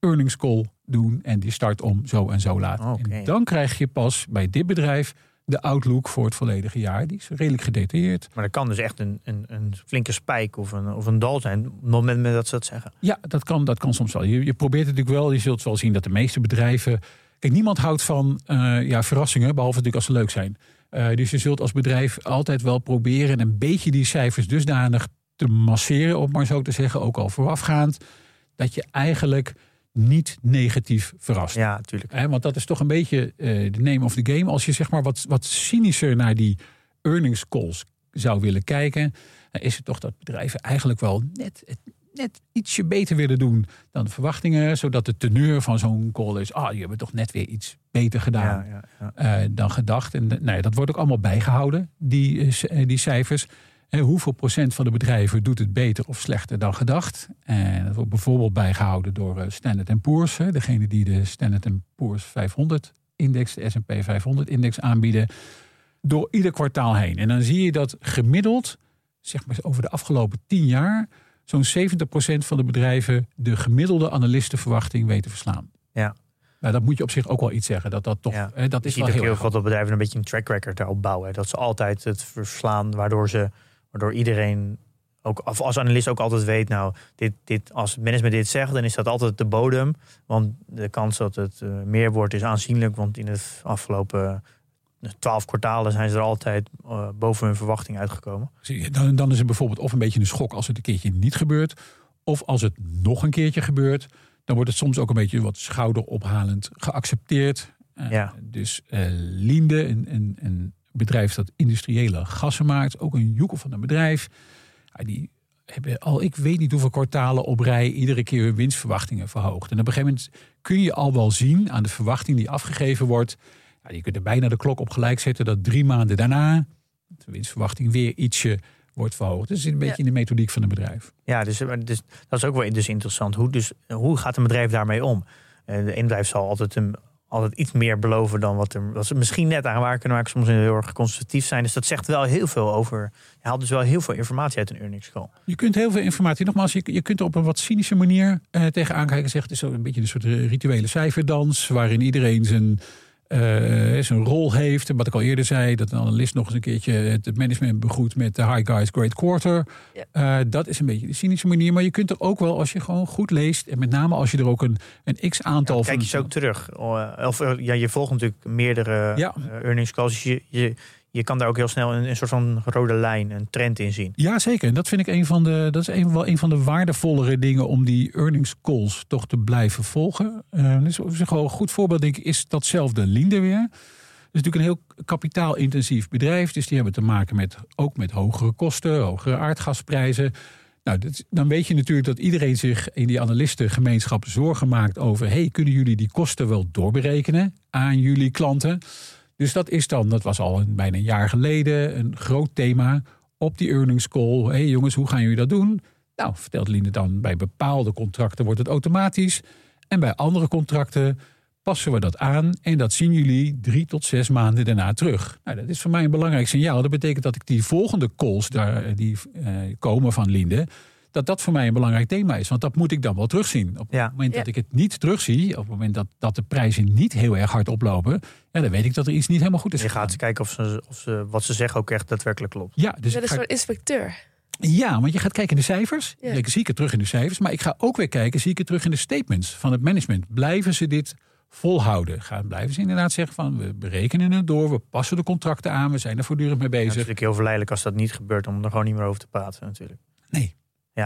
earnings call doen en die start om zo en zo laat. Okay. En dan krijg je pas bij dit bedrijf de outlook voor het volledige jaar. Die is redelijk gedetailleerd. Maar dat kan dus echt een, een, een flinke spijk of een, of een dal zijn, op het moment dat ze dat zeggen. Ja, dat kan, dat kan soms wel. Je, je probeert het natuurlijk wel. Je zult wel zien dat de meeste bedrijven... Kijk, niemand houdt van uh, ja, verrassingen, behalve natuurlijk als ze leuk zijn. Uh, dus je zult als bedrijf altijd wel proberen een beetje die cijfers dusdanig te masseren, om maar zo te zeggen, ook al voorafgaand, dat je eigenlijk niet negatief verrast. Ja, natuurlijk. Eh, want dat is toch een beetje uh, de name of the game. Als je zeg maar wat, wat cynischer naar die earnings calls zou willen kijken, dan is het toch dat bedrijven eigenlijk wel net, net ietsje beter willen doen dan de verwachtingen, zodat de teneur van zo'n call is, ah, je hebt toch net weer iets beter gedaan ja, ja, ja. Uh, dan gedacht. En nou ja, dat wordt ook allemaal bijgehouden, die, uh, die cijfers. Uh, hoeveel procent van de bedrijven doet het beter of slechter dan gedacht? En dat wordt bijvoorbeeld bijgehouden door uh, Standard en Poor's. Hè, degene die de Standard en Poor's vijfhonderd-index, de S en P vijfhonderd-index aanbieden, door ieder kwartaal heen. En dan zie je dat gemiddeld, zeg maar over de afgelopen tien jaar, zo'n zeventig procent van de bedrijven de gemiddelde analistenverwachting weten verslaan. Ja. Nou, dat moet je op zich ook wel iets zeggen. Dat, dat, toch, Ja. hè, dat is je wel ziet heel ook erg heel veel dat bedrijven een beetje een track record daarop bouwen. Dat ze altijd het verslaan, waardoor ze, waardoor iedereen, ook als analist ook altijd weet, nou, dit, dit, als het management dit zegt, dan is dat altijd de bodem. Want de kans dat het uh, meer wordt is aanzienlijk. Want in de afgelopen twaalf kwartalen zijn ze er altijd uh, boven hun verwachting uitgekomen. Dan, dan is het bijvoorbeeld of een beetje een schok als het een keertje niet gebeurt. Of als het nog een keertje gebeurt, dan wordt het soms ook een beetje wat schouderophalend geaccepteerd. Uh, ja. Dus uh, Linde, een, een, een bedrijf dat industriële gassen maakt, ook een joekel van een bedrijf. Ja, die hebben al, ik weet niet hoeveel kwartalen op rij, iedere keer hun winstverwachtingen verhoogd. En op een gegeven moment kun je al wel zien aan de verwachting die afgegeven wordt. Ja, je kunt er bijna de klok op gelijk zetten dat drie maanden daarna de winstverwachting weer ietsje wordt verhoogd. Dus het is een beetje ja. in de methodiek van een bedrijf. Ja, dus, dus dat is ook wel dus interessant. Hoe, dus, hoe gaat een bedrijf daarmee om? Uh, de een bedrijf zal altijd, een, altijd iets meer beloven dan wat er... Wat ze misschien net aan waar kunnen maken, soms heel erg conservatief zijn. Dus dat zegt wel heel veel over... Je haalt dus wel heel veel informatie uit een earnings call. Je kunt heel veel informatie... Nogmaals, je, je kunt er op een wat cynische manier uh, tegenaan kijken. Zegt, het is zo een beetje een soort rituele cijferdans, waarin iedereen zijn... Uh, zijn rol heeft. En wat ik al eerder zei, dat een analist nog eens een keertje het management begroet met de Hi Guys Great Quarter. Ja. Uh, dat is een beetje de cynische manier. Maar je kunt er ook wel, als je gewoon goed leest, en met name als je er ook een, een x-aantal ja, kijk je ze ook terug. Of, ja, je volgt natuurlijk meerdere ja. uh, earnings calls. Je, je, je kan daar ook heel snel een, een soort van rode lijn, een trend in zien. Ja, zeker. En dat vind ik een van de, dat is een, wel een van de waardevollere dingen om die earnings calls toch te blijven volgen. Uh, dus gewoon een goed voorbeeld, denk ik, is datzelfde Linde weer. Dat is natuurlijk een heel kapitaalintensief bedrijf. Dus die hebben te maken met ook met hogere kosten, hogere aardgasprijzen. Nou, dat, dan weet je natuurlijk dat iedereen zich in die analistengemeenschap zorgen maakt over, hey, kunnen jullie die kosten wel doorberekenen aan jullie klanten? Dus dat is dan, dat was al een, bijna een jaar geleden, een groot thema op die earnings call. Hé hey jongens, hoe gaan jullie dat doen? Nou, vertelt Linde dan, bij bepaalde contracten wordt het automatisch. En bij andere contracten passen we dat aan. En dat zien jullie drie tot zes maanden daarna terug. Nou, dat is voor mij een belangrijk signaal. Dat betekent dat ik die volgende calls daar, die uh, komen van Linde, dat dat voor mij een belangrijk thema is. Want dat moet ik dan wel terugzien. Op ja. het moment ja. dat ik het niet terugzie, op het moment dat, dat de prijzen niet heel erg hard oplopen, ja, dan weet ik dat er iets niet helemaal goed is. Je gaat kijken of ze, of ze wat ze zeggen ook echt daadwerkelijk klopt. Ja, dus dat is een soort inspecteur. Ja, want je gaat kijken in de cijfers. Ja. Ik zie ik het terug in de cijfers. Maar ik ga ook weer kijken, zie ik het terug in de statements van het management. Blijven ze dit volhouden? Gaan, blijven ze inderdaad zeggen van, we berekenen het door, we passen de contracten aan, we zijn er voortdurend mee bezig. Ja, het is natuurlijk heel verleidelijk als dat niet gebeurt, om er gewoon niet meer over te praten natuurlijk. Nee. Ja,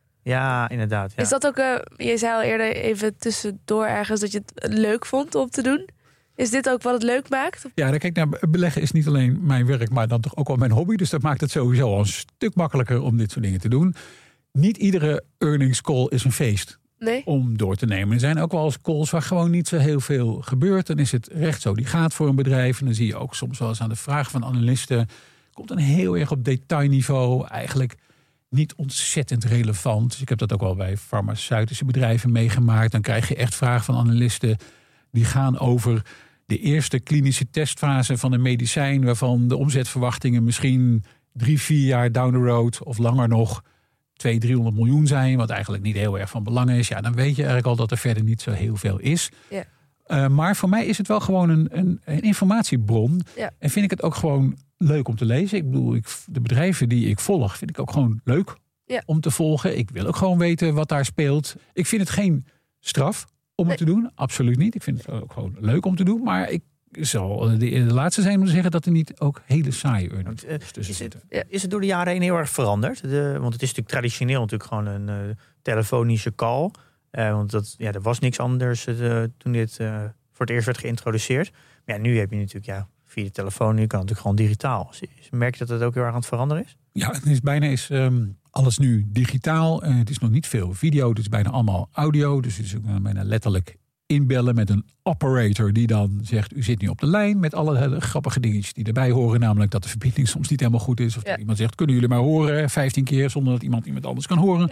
ja inderdaad. Ja. Is dat ook, uh, je zei al eerder even tussendoor ergens dat je het leuk vond om te doen? Is dit ook wat het leuk maakt? Ja, dan kijk naar beleggen is niet alleen mijn werk, maar dan toch ook wel mijn hobby. Dus dat maakt het sowieso al een stuk makkelijker om dit soort dingen te doen. Niet iedere earnings call is een feest nee. om door te nemen. Er zijn ook wel eens calls waar gewoon niet zo heel veel gebeurt. Dan is het recht zo die gaat voor een bedrijf. En dan zie je ook soms wel eens aan de vraag van analisten, komt dan heel erg op detailniveau, eigenlijk niet ontzettend relevant. Dus ik heb dat ook wel bij farmaceutische bedrijven meegemaakt. Dan krijg je echt vragen van analisten die gaan over de eerste klinische testfase van een medicijn, waarvan de omzetverwachtingen misschien drie, vier jaar down the road of langer nog tweehonderd, driehonderd miljoen zijn, wat eigenlijk niet heel erg van belang is. Ja, dan weet je eigenlijk al dat er verder niet zo heel veel is. Ja. Uh, maar voor mij is het wel gewoon een, een, een informatiebron. Ja. En vind ik het ook gewoon leuk om te lezen. Ik bedoel, ik, de bedrijven die ik volg, vind ik ook gewoon leuk ja. om te volgen. Ik wil ook gewoon weten wat daar speelt. Ik vind het geen straf om nee. het te doen. Absoluut niet. Ik vind het ook gewoon leuk om te doen. Maar ik zal de, de laatste zijn om te zeggen dat er niet ook hele saaie urnen uh, tussen is zitten. Het, is het door de jaren heen heel erg veranderd? De, want het is natuurlijk traditioneel natuurlijk gewoon een uh, telefonische call. Uh, want dat, ja, er was niks anders uh, toen dit uh, voor het eerst werd geïntroduceerd. Maar ja, nu heb je natuurlijk ja, via de telefoon, nu kan het natuurlijk gewoon digitaal. Merk je dat het ook heel erg aan het veranderen is? Ja, het is bijna is, um, alles nu digitaal. Uh, het is nog niet veel video, het is bijna allemaal audio. Dus het is ook bijna letterlijk inbellen met een operator die dan zegt, u zit nu op de lijn, met alle hele grappige dingetjes die erbij horen. Namelijk dat de verbinding soms niet helemaal goed is. Of ja. dat iemand zegt, kunnen jullie maar horen vijftien keer zonder dat iemand iemand anders kan horen.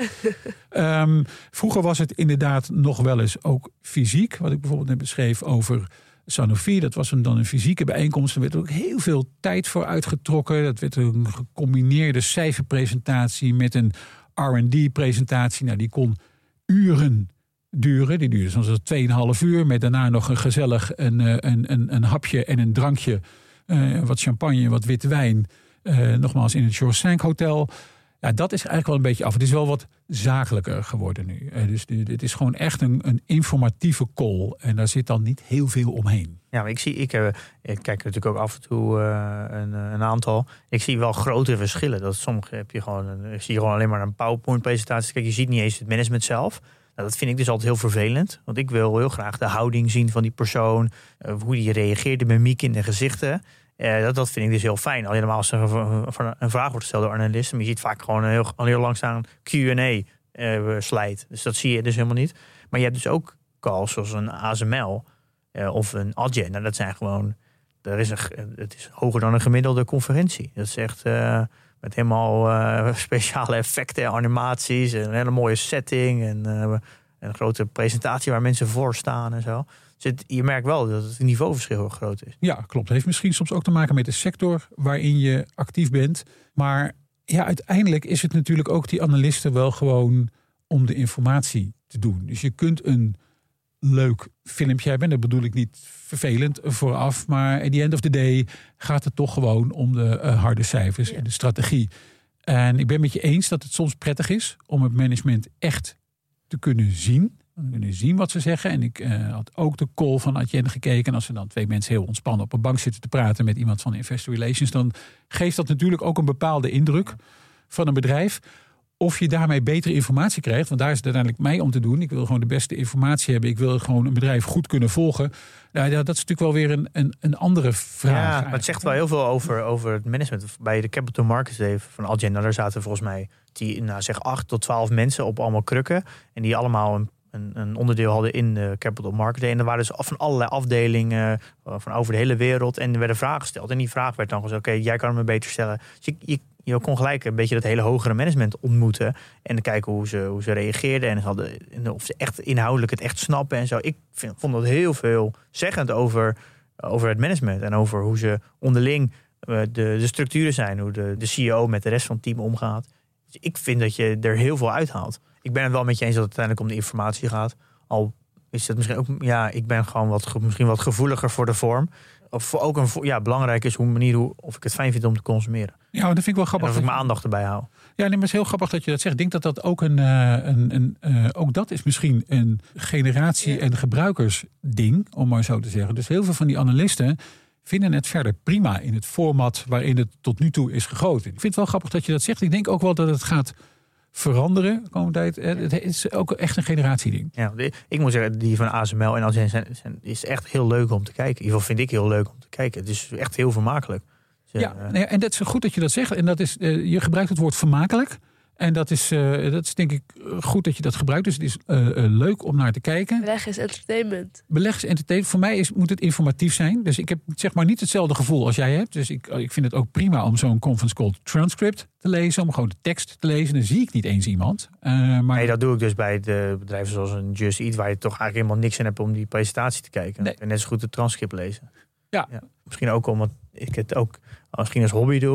um, vroeger was het inderdaad nog wel eens ook fysiek. Wat ik bijvoorbeeld net beschreef over Sanofi. Dat was een, dan een fysieke bijeenkomst. Er werd ook heel veel tijd voor uitgetrokken. Dat werd een gecombineerde cijferpresentatie met een R en D presentatie. Nou, die kon uren duren. Die duurde soms tweeënhalf uur. Met daarna nog een gezellig een, een, een, een hapje en een drankje. Uh, wat champagne, wat witte wijn. Uh, nogmaals in het George Cinq Hotel. Ja, dat is eigenlijk wel een beetje af. Het is wel wat zakelijker geworden nu. Uh, dus het is gewoon echt een, een informatieve call. En daar zit dan niet heel veel omheen. Ja, maar ik zie, ik, uh, ik kijk natuurlijk ook af en toe uh, een, een aantal. Ik zie wel grote verschillen. Dat sommige heb je gewoon, een, ik zie gewoon alleen maar een PowerPoint-presentatie. Kijk, je ziet niet eens het management zelf. Nou, dat vind ik dus altijd heel vervelend. Want ik wil heel graag de houding zien van die persoon. Uh, hoe die reageert, de mimiek in de gezichten. Uh, dat, dat vind ik dus heel fijn. Al helemaal als er een, een vraag wordt gesteld door analisten. Maar je ziet vaak gewoon een heel, een heel langzaam Q en A uh, slide. Dus dat zie je dus helemaal niet. Maar je hebt dus ook calls zoals een A S M L uh, of een Adyen. Nou, dat zijn gewoon, er is een, het is hoger dan een gemiddelde conferentie. Dat is echt uh, met helemaal uh, speciale effecten en animaties. En een hele mooie setting. En uh, een grote presentatie waar mensen voor staan en zo. Dus het, je merkt wel dat het niveauverschil heel groot is. Ja, klopt. Het heeft misschien soms ook te maken met de sector waarin je actief bent. Maar ja, uiteindelijk is het natuurlijk ook die analisten wel gewoon om de informatie te doen. Dus je kunt een leuk filmpje hebben. Dat bedoel ik niet vervelend vooraf. Maar at the end of the day gaat het toch gewoon om de uh, harde cijfers ja. en de strategie. En ik ben met je eens dat het soms prettig is om het management echt te kunnen zien. We kunnen zien wat ze zeggen. En ik uh, had ook de call van Adyen gekeken. En als er dan twee mensen heel ontspannen op een bank zitten te praten met iemand van Investor Relations, dan geeft dat natuurlijk ook een bepaalde indruk van een bedrijf. Of je daarmee betere informatie krijgt. Want daar is het uiteindelijk mij om te doen. Ik wil gewoon de beste informatie hebben. Ik wil gewoon een bedrijf goed kunnen volgen. Nou, dat is natuurlijk wel weer een, een, een andere vraag. Ja, maar het zegt wel heel veel over, over het management. Bij de Capital Markets Day van Adyen, nou, daar zaten volgens mij die, nou, zeg acht tot twaalf mensen op allemaal krukken. En die allemaal een Een, een onderdeel hadden in de Capital Market Day. En er waren dus van allerlei afdelingen uh, van over de hele wereld. En er werden vragen gesteld. En die vraag werd dan gezegd, oké, okay, jij kan me beter stellen. Dus je, je, je kon gelijk een beetje dat hele hogere management ontmoeten. En kijken hoe ze, hoe ze reageerden. En, hadden, en of ze echt inhoudelijk het echt snappen en zo. Ik vind, vond dat heel veel zeggend over, over het management. En over hoe ze onderling uh, de, de structuren zijn. Hoe de, de C E O met de rest van het team omgaat. Dus ik vind dat je er heel veel uithaalt. Ik ben het wel met je eens dat het uiteindelijk om de informatie gaat. Al is het misschien ook, ja, ik ben gewoon wat, misschien wat gevoeliger voor de vorm. Of ook een, ja, belangrijk is hoe manier hoe, of ik het fijn vind om te consumeren. Ja, dat vind ik wel grappig. En of ik mijn aandacht erbij hou. Ja, nee, maar het is heel grappig dat je dat zegt. Ik denk dat dat ook een, een, een uh, ook dat is misschien een generatie- ja. en gebruikersding, om maar zo te zeggen. Dus heel veel van die analisten vinden het verder prima in het format waarin het tot nu toe is gegoten. Ik vind het wel grappig dat je dat zegt. Ik denk ook wel dat het gaat veranderen de komende tijd. Het is ook echt een generatieding. Ja, ik moet zeggen, die van A S M L en Adyen zijn, zijn, is echt heel leuk om te kijken. In ieder geval vind ik heel leuk om te kijken. Het is echt heel vermakelijk. Dus, ja, uh, nee, en dat is goed dat je dat zegt. En dat is, uh, je gebruikt het woord vermakelijk. En dat is, uh, dat is denk ik goed dat je dat gebruikt. Dus het is uh, uh, leuk om naar te kijken. Beleg is entertainment. Beleg is entertainment. Voor mij is, moet het informatief zijn. Dus ik heb zeg maar niet hetzelfde gevoel als jij hebt. Dus ik, ik vind het ook prima om zo'n conference call transcript te lezen. Om gewoon de tekst te lezen. Dan zie ik niet eens iemand. Uh, maar nee, dat doe ik dus bij de bedrijven zoals een Just Eat, waar je toch eigenlijk helemaal niks in hebt om die presentatie te kijken. Nee. En net zo goed het transcript lezen. Ja. ja. Misschien ook omdat ik het ook misschien als hobby doe.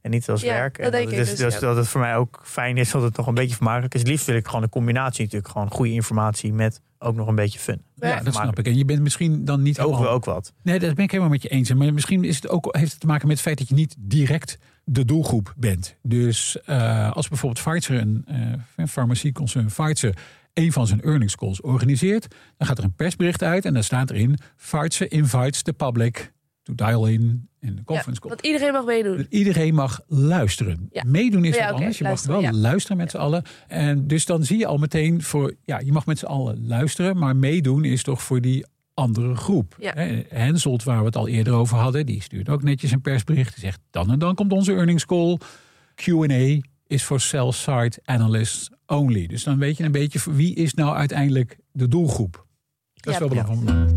en niet als Ja, werk. dat En denk dat, ik is, dus, dus ja. dat het voor mij ook fijn is dat het nog een beetje vermakelijk is. Het liefst wil ik gewoon een combinatie natuurlijk. Gewoon goede informatie met ook nog een beetje fun. Ja, dat snap ik. En je bent misschien dan niet Ook helemaal... wel ook wat. Nee, dat ben ik helemaal met je eens. Maar misschien is het ook, heeft het te maken met het feit dat je niet direct de doelgroep bent. Dus uh, als bijvoorbeeld Pfizer, een uh, farmacieconcern Pfizer, een van zijn earnings calls organiseert, dan gaat er een persbericht uit en dan staat erin: Pfizer invites the public to dial in in de conference Ja, call. dat iedereen mag meedoen. Dat iedereen mag luisteren. Ja. Meedoen is Ja, wat oké, anders. Je luisteren, mag wel ja. luisteren met z'n allen. En dus dan zie je al meteen voor, ja, je mag met z'n allen luisteren, maar meedoen is toch voor die andere groep. Ja. Hè, Henselt, waar we het al eerder over hadden, die stuurt ook netjes een persbericht. Die zegt, dan en dan komt onze earnings call. Q en A is voor sell-side analysts only. Dus dan weet je een beetje voor wie is nou uiteindelijk de doelgroep. Dat is Ja, wel ja. belangrijk.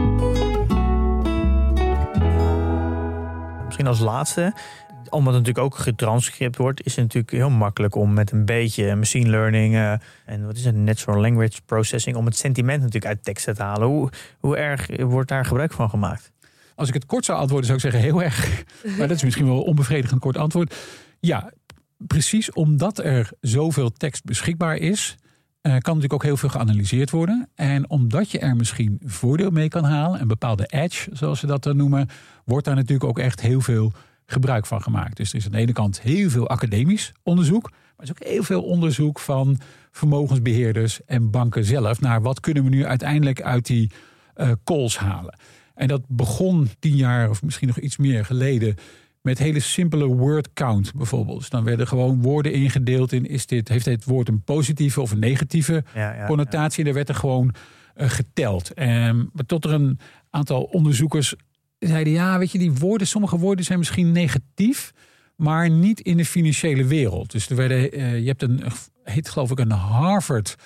Misschien als laatste, omdat het natuurlijk ook getranscript wordt, is het natuurlijk heel makkelijk om met een beetje machine learning uh, en wat is het, natural language processing, om het sentiment natuurlijk uit teksten te halen. Hoe, hoe erg wordt daar gebruik van gemaakt? Als ik het kort zou antwoorden, zou ik zeggen heel erg. Maar dat is misschien wel een onbevredigend kort antwoord. Ja, precies omdat er zoveel tekst beschikbaar is, Uh, kan natuurlijk ook heel veel geanalyseerd worden. En omdat je er misschien voordeel mee kan halen, een bepaalde edge, zoals ze dat dan noemen, wordt daar natuurlijk ook echt heel veel gebruik van gemaakt. Dus er is aan de ene kant heel veel academisch onderzoek, maar er is ook heel veel onderzoek van vermogensbeheerders en banken zelf naar wat kunnen we nu uiteindelijk uit die uh, calls halen. En dat begon tien jaar of misschien nog iets meer geleden met hele simpele word count bijvoorbeeld. Dus dan werden gewoon woorden ingedeeld in, is dit, heeft dit woord een positieve of een negatieve Ja, ja, connotatie? En daar werd er gewoon uh, geteld. Um, maar tot er een aantal onderzoekers zeiden, ja, weet je, die woorden, sommige woorden zijn misschien negatief, maar niet in de financiële wereld. Dus er werden, uh, je hebt een, heet geloof ik een Harvard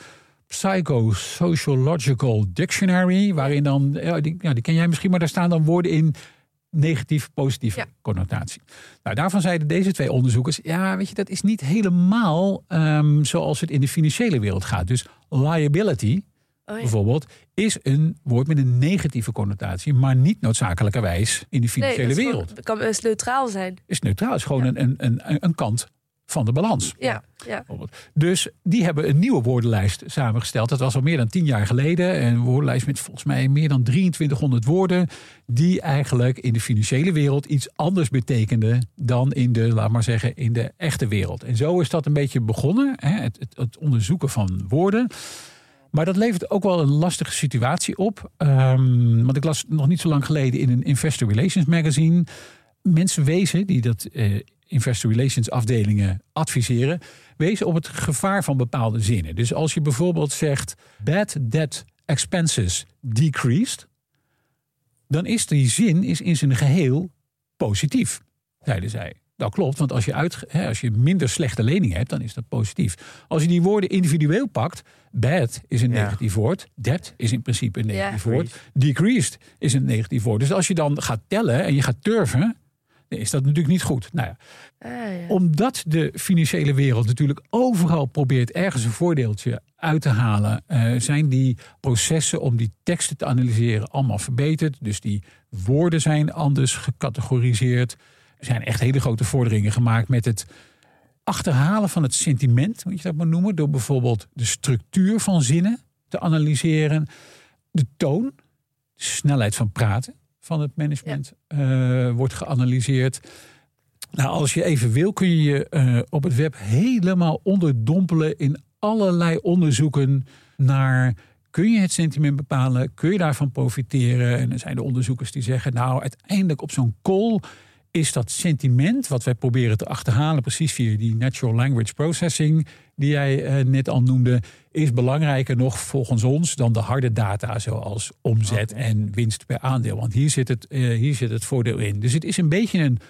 Psychosociological Dictionary, waarin dan, ja, die, ja, die ken jij misschien, maar daar staan dan woorden in negatief, positieve ja. connotatie. Nou, daarvan zeiden deze twee onderzoekers, ja, weet je, dat is niet helemaal um, zoals het in de financiële wereld gaat. Dus liability, oh ja. bijvoorbeeld, is een woord met een negatieve connotatie, maar niet noodzakelijkerwijs in de financiële nee, dat is wereld. Het kan best neutraal zijn. Is neutraal, is gewoon ja. een, een, een, een kant van de balans. Ja, ja. Dus die hebben een nieuwe woordenlijst samengesteld. Dat was al meer dan tien jaar geleden. Een woordenlijst met volgens mij meer dan drieëntwintighonderd woorden, die eigenlijk in de financiële wereld iets anders betekenden dan in de, laat maar zeggen, in de echte wereld. En zo is dat een beetje begonnen, hè, het, het, het onderzoeken van woorden. Maar dat levert ook wel een lastige situatie op. Um, want ik las nog niet zo lang geleden in een Investor Relations magazine. Mensen wezen die dat uh, Investor Relations afdelingen adviseren, wezen op het gevaar van bepaalde zinnen. Dus als je bijvoorbeeld zegt bad debt expenses decreased, dan is die zin is in zijn geheel positief, zeiden zij. Dat klopt, want als je, uit, hè, als je minder slechte leningen hebt, dan is dat positief. Als je die woorden individueel pakt, bad is een ja. negatief woord, debt is in principe een negatief ja. woord, decreased is een negatief woord. Dus als je dan gaat tellen en je gaat turven, dan is dat natuurlijk niet goed. Nou ja, ah, ja. Omdat de financiële wereld natuurlijk overal probeert ergens een voordeeltje uit te halen, uh, zijn die processen om die teksten te analyseren allemaal verbeterd. Dus die woorden zijn anders gecategoriseerd. Er zijn echt hele grote vorderingen gemaakt met het achterhalen van het sentiment, moet je dat maar noemen, door bijvoorbeeld de structuur van zinnen te analyseren, de toon, de snelheid van praten van het management ja. uh, wordt geanalyseerd. Nou, als je even wil, kun je je uh, op het web helemaal onderdompelen in allerlei onderzoeken naar, kun je het sentiment bepalen, kun je daarvan profiteren? En er zijn de onderzoekers die zeggen, nou, uiteindelijk op zo'n call is dat sentiment wat wij proberen te achterhalen, precies via die natural language processing die jij uh, net al noemde, is belangrijker nog volgens ons dan de harde data zoals omzet okay. en winst per aandeel. Want hier zit, het, uh, hier zit het voordeel in. Dus het is een beetje een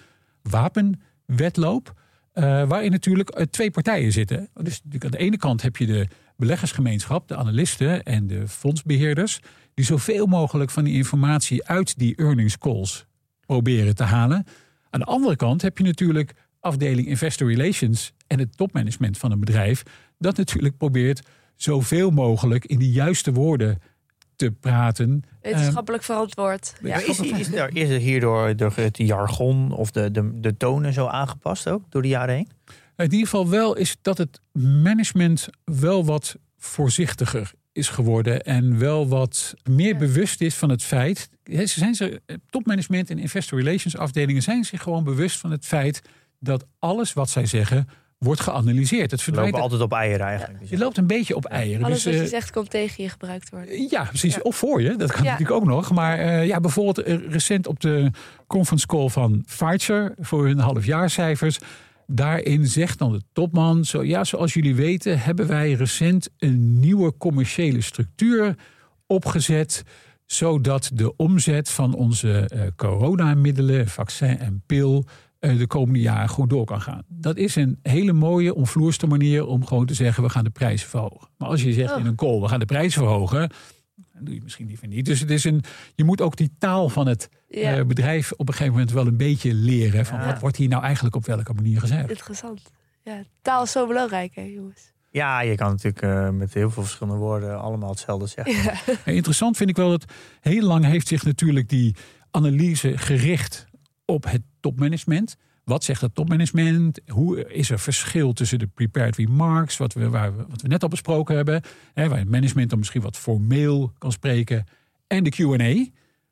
wapenwedloop uh, waarin natuurlijk uh, twee partijen zitten. Dus aan de ene kant heb je de beleggersgemeenschap, de analisten en de fondsbeheerders, die zoveel mogelijk van die informatie uit die earnings calls proberen te halen. Aan de andere kant heb je natuurlijk afdeling Investor Relations en het topmanagement van een bedrijf dat natuurlijk probeert zoveel mogelijk in de juiste woorden te praten. Wetenschappelijk uh, verantwoord. Ja. Is, is, er, is er hierdoor door het jargon of de, de, de tonen zo aangepast ook door de jaren heen? In ieder geval wel is dat het management wel wat voorzichtiger is geworden en wel wat meer ja. bewust is van het feit. Ze zijn ze, topmanagement en investor relations afdelingen zijn zich gewoon bewust van het feit dat alles wat zij zeggen wordt geanalyseerd. Het verdwijnt lopen altijd op eieren eigenlijk. Ja. Je loopt een beetje op eieren. Alles dus, wat je zegt komt tegen je gebruikt worden. Ja, precies. Ja. Of voor je. Dat kan ja. natuurlijk ook nog. Maar uh, ja, bijvoorbeeld uh, recent op de conference call van Pfizer voor hun halfjaarcijfers. Daarin zegt dan de topman, zo, ja, zoals jullie weten hebben wij recent een nieuwe commerciële structuur opgezet, zodat de omzet van onze uh, coronamiddelen, vaccin en pil uh, de komende jaren goed door kan gaan. Dat is een hele mooie, omvloerste manier om gewoon te zeggen, we gaan de prijzen verhogen. Maar als je zegt oh. in een call, we gaan de prijzen verhogen, dan doe je misschien liever niet. Dus het is een, je moet ook die taal van het ja. uh, bedrijf op een gegeven moment wel een beetje leren. Van ja. Wat wordt hier nou eigenlijk op welke manier gezegd? Interessant. Ja, taal is zo belangrijk, hè, jongens. Ja, je kan natuurlijk uh, met heel veel verschillende woorden allemaal hetzelfde zeggen. Ja. Ja, interessant vind ik wel dat heel lang heeft zich natuurlijk die analyse gericht op het topmanagement. Wat zegt het topmanagement? Hoe is er verschil tussen de prepared remarks, wat we, waar we, wat we net al besproken hebben, hè, waar het management dan misschien wat formeel kan spreken, en de Q en A,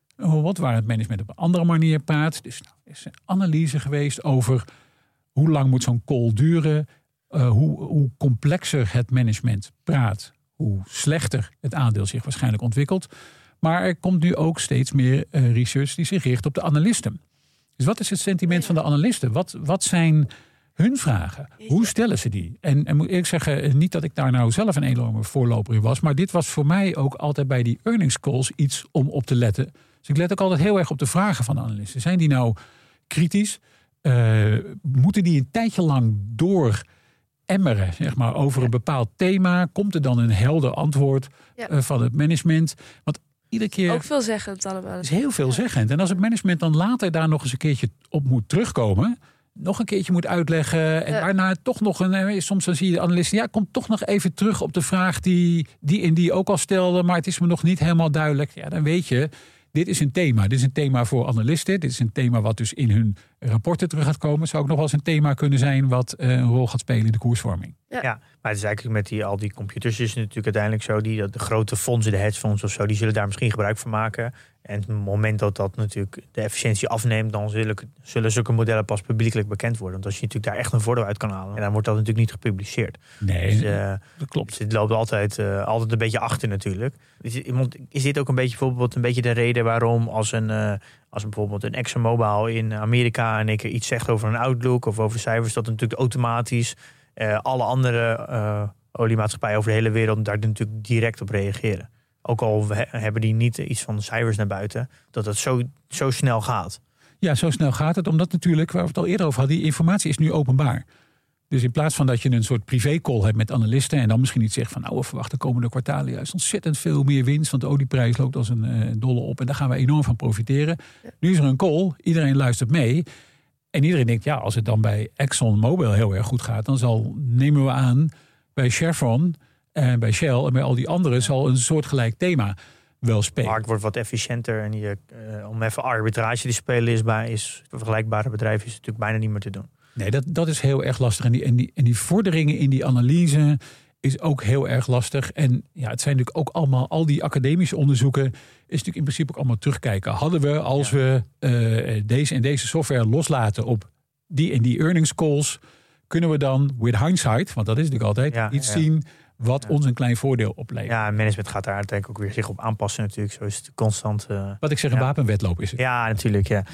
wat waar het management op een andere manier praat. Dus nou, er is een analyse geweest over hoe lang moet zo'n call duren, uh, hoe, hoe complexer het management praat, hoe slechter het aandeel zich waarschijnlijk ontwikkelt. Maar er komt nu ook steeds meer uh, research die zich richt op de analisten. Dus wat is het sentiment van de analisten? Wat, wat zijn hun vragen? Hoe stellen ze die? En, en moet ik zeggen, niet dat ik daar nou zelf een enorme voorloper in was, maar dit was voor mij ook altijd bij die earnings calls iets om op te letten. Dus ik let ook altijd heel erg op de vragen van de analisten. Zijn die nou kritisch? Uh, moeten die een tijdje lang door emmeren, zeg maar, over een bepaald thema? Komt er dan een helder antwoord ja. uh, van het management? Want iedere keer ook veelzeggend allemaal. Het is heel veelzeggend. En als het management dan later daar nog eens een keertje op moet terugkomen, nog een keertje moet uitleggen en ja. daarna toch nog een, soms dan zie je de analisten, ja, komt toch nog even terug op de vraag die die en die ook al stelde, maar het is me nog niet helemaal duidelijk. Ja, dan weet je, dit is een thema. Dit is een thema voor analisten. Dit is een thema wat dus in hun rapporten terug gaat komen. Het zou ook nog wel eens een thema kunnen zijn wat uh, een rol gaat spelen in de koersvorming. Ja, ja, maar het is eigenlijk met die, al die computers is het natuurlijk uiteindelijk zo, die, de grote fondsen, de hedgefonds of zo, die zullen daar misschien gebruik van maken. En op het moment dat dat natuurlijk de efficiëntie afneemt, dan zullen, zullen zulke modellen pas publiekelijk bekend worden. Want als je natuurlijk daar echt een voordeel uit kan halen, en dan wordt dat natuurlijk niet gepubliceerd. Nee, dus, uh, dat klopt. Dus het loopt altijd, uh, altijd een beetje achter natuurlijk. Is, is dit ook een beetje bijvoorbeeld een beetje de reden waarom als een, uh, als een bijvoorbeeld een ExxonMobil in Amerika en ik iets zegt over een outlook of over cijfers, dat natuurlijk automatisch uh, alle andere uh, oliemaatschappijen over de hele wereld daar natuurlijk direct op reageren? Ook al hebben die niet iets van de cijfers naar buiten, dat het zo, zo snel gaat. Ja, zo snel gaat het. Omdat natuurlijk, waar we het al eerder over hadden, die informatie is nu openbaar. Dus in plaats van dat je een soort privécall hebt met analisten en dan misschien iets zegt van nou, we verwachten de komende kwartalen juist ontzettend veel meer winst, want de olieprijs loopt als een uh, dolle op en daar gaan we enorm van profiteren. Ja. Nu is er een call, iedereen luistert mee en iedereen denkt, ja, als het dan bij ExxonMobil heel erg goed gaat, dan zal, nemen we aan, bij Chevron en bij Shell en bij al die anderen zal een soortgelijk thema wel spelen. De markt wordt wat efficiënter en je, uh, om even arbitrage te spelen is bij is vergelijkbare bedrijven is natuurlijk bijna niet meer te doen. Nee, dat, dat is heel erg lastig. En die, en, die, en die vorderingen in die analyse is ook heel erg lastig. En ja, het zijn natuurlijk ook allemaal, al die academische onderzoeken, is natuurlijk in principe ook allemaal terugkijken. Hadden we, als ja. we uh, deze en deze software loslaten op die en die earnings calls, kunnen we dan, with hindsight, want dat is natuurlijk altijd, ja, iets ja. zien wat ja. ons een klein voordeel oplevert. Ja, management gaat daar uiteindelijk ook weer zich op aanpassen natuurlijk. Zo is het constant. Uh, wat ik zeg, een ja. wapenwedloop is het. Ja, natuurlijk, ja.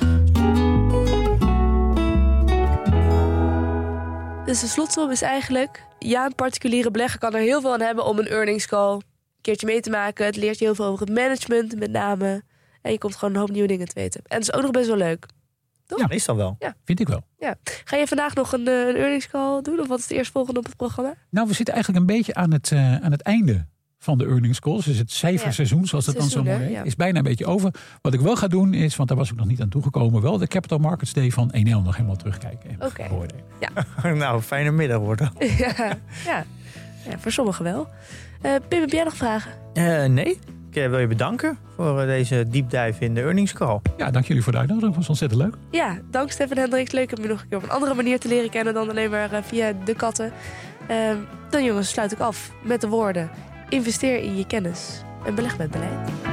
Dus de slotsom is eigenlijk, ja, een particuliere belegger kan er heel veel aan hebben om een earnings call een keertje mee te maken. Het leert je heel veel over het management met name. En je komt gewoon een hoop nieuwe dingen te weten. En het is ook nog best wel leuk. Toch? Ja, meestal wel. Ja. Vind ik wel. Ja. Ga je vandaag nog een, een earnings call doen? Of wat is het eerstvolgende op het programma? Nou, we zitten eigenlijk een beetje aan het, uh, aan het einde van de earnings calls. Dus het cijferseizoen, ja. zoals dat Seizoen, dan zo mooi heet, ja. is bijna een beetje over. Wat ik wel ga doen is, want daar was ik nog niet aan toegekomen, wel de Capital Markets Day van E N L nog helemaal terugkijken. Oké. Okay. Ja. Nou, fijne middag worden. ja. Ja. ja, voor sommigen wel. Uh, Pim, heb jij nog vragen? Uh, nee. uh, wil je bedanken voor uh, deze deep dive in de earnings call. Ja, dank jullie voor de uitnodiging. Dat was ontzettend leuk. Ja, dank Stefan Hendricks. Leuk om je nog een keer op een andere manier te leren kennen dan alleen maar uh, via de katten. Uh, dan jongens, sluit ik af met de woorden: investeer in je kennis en beleg met beleid.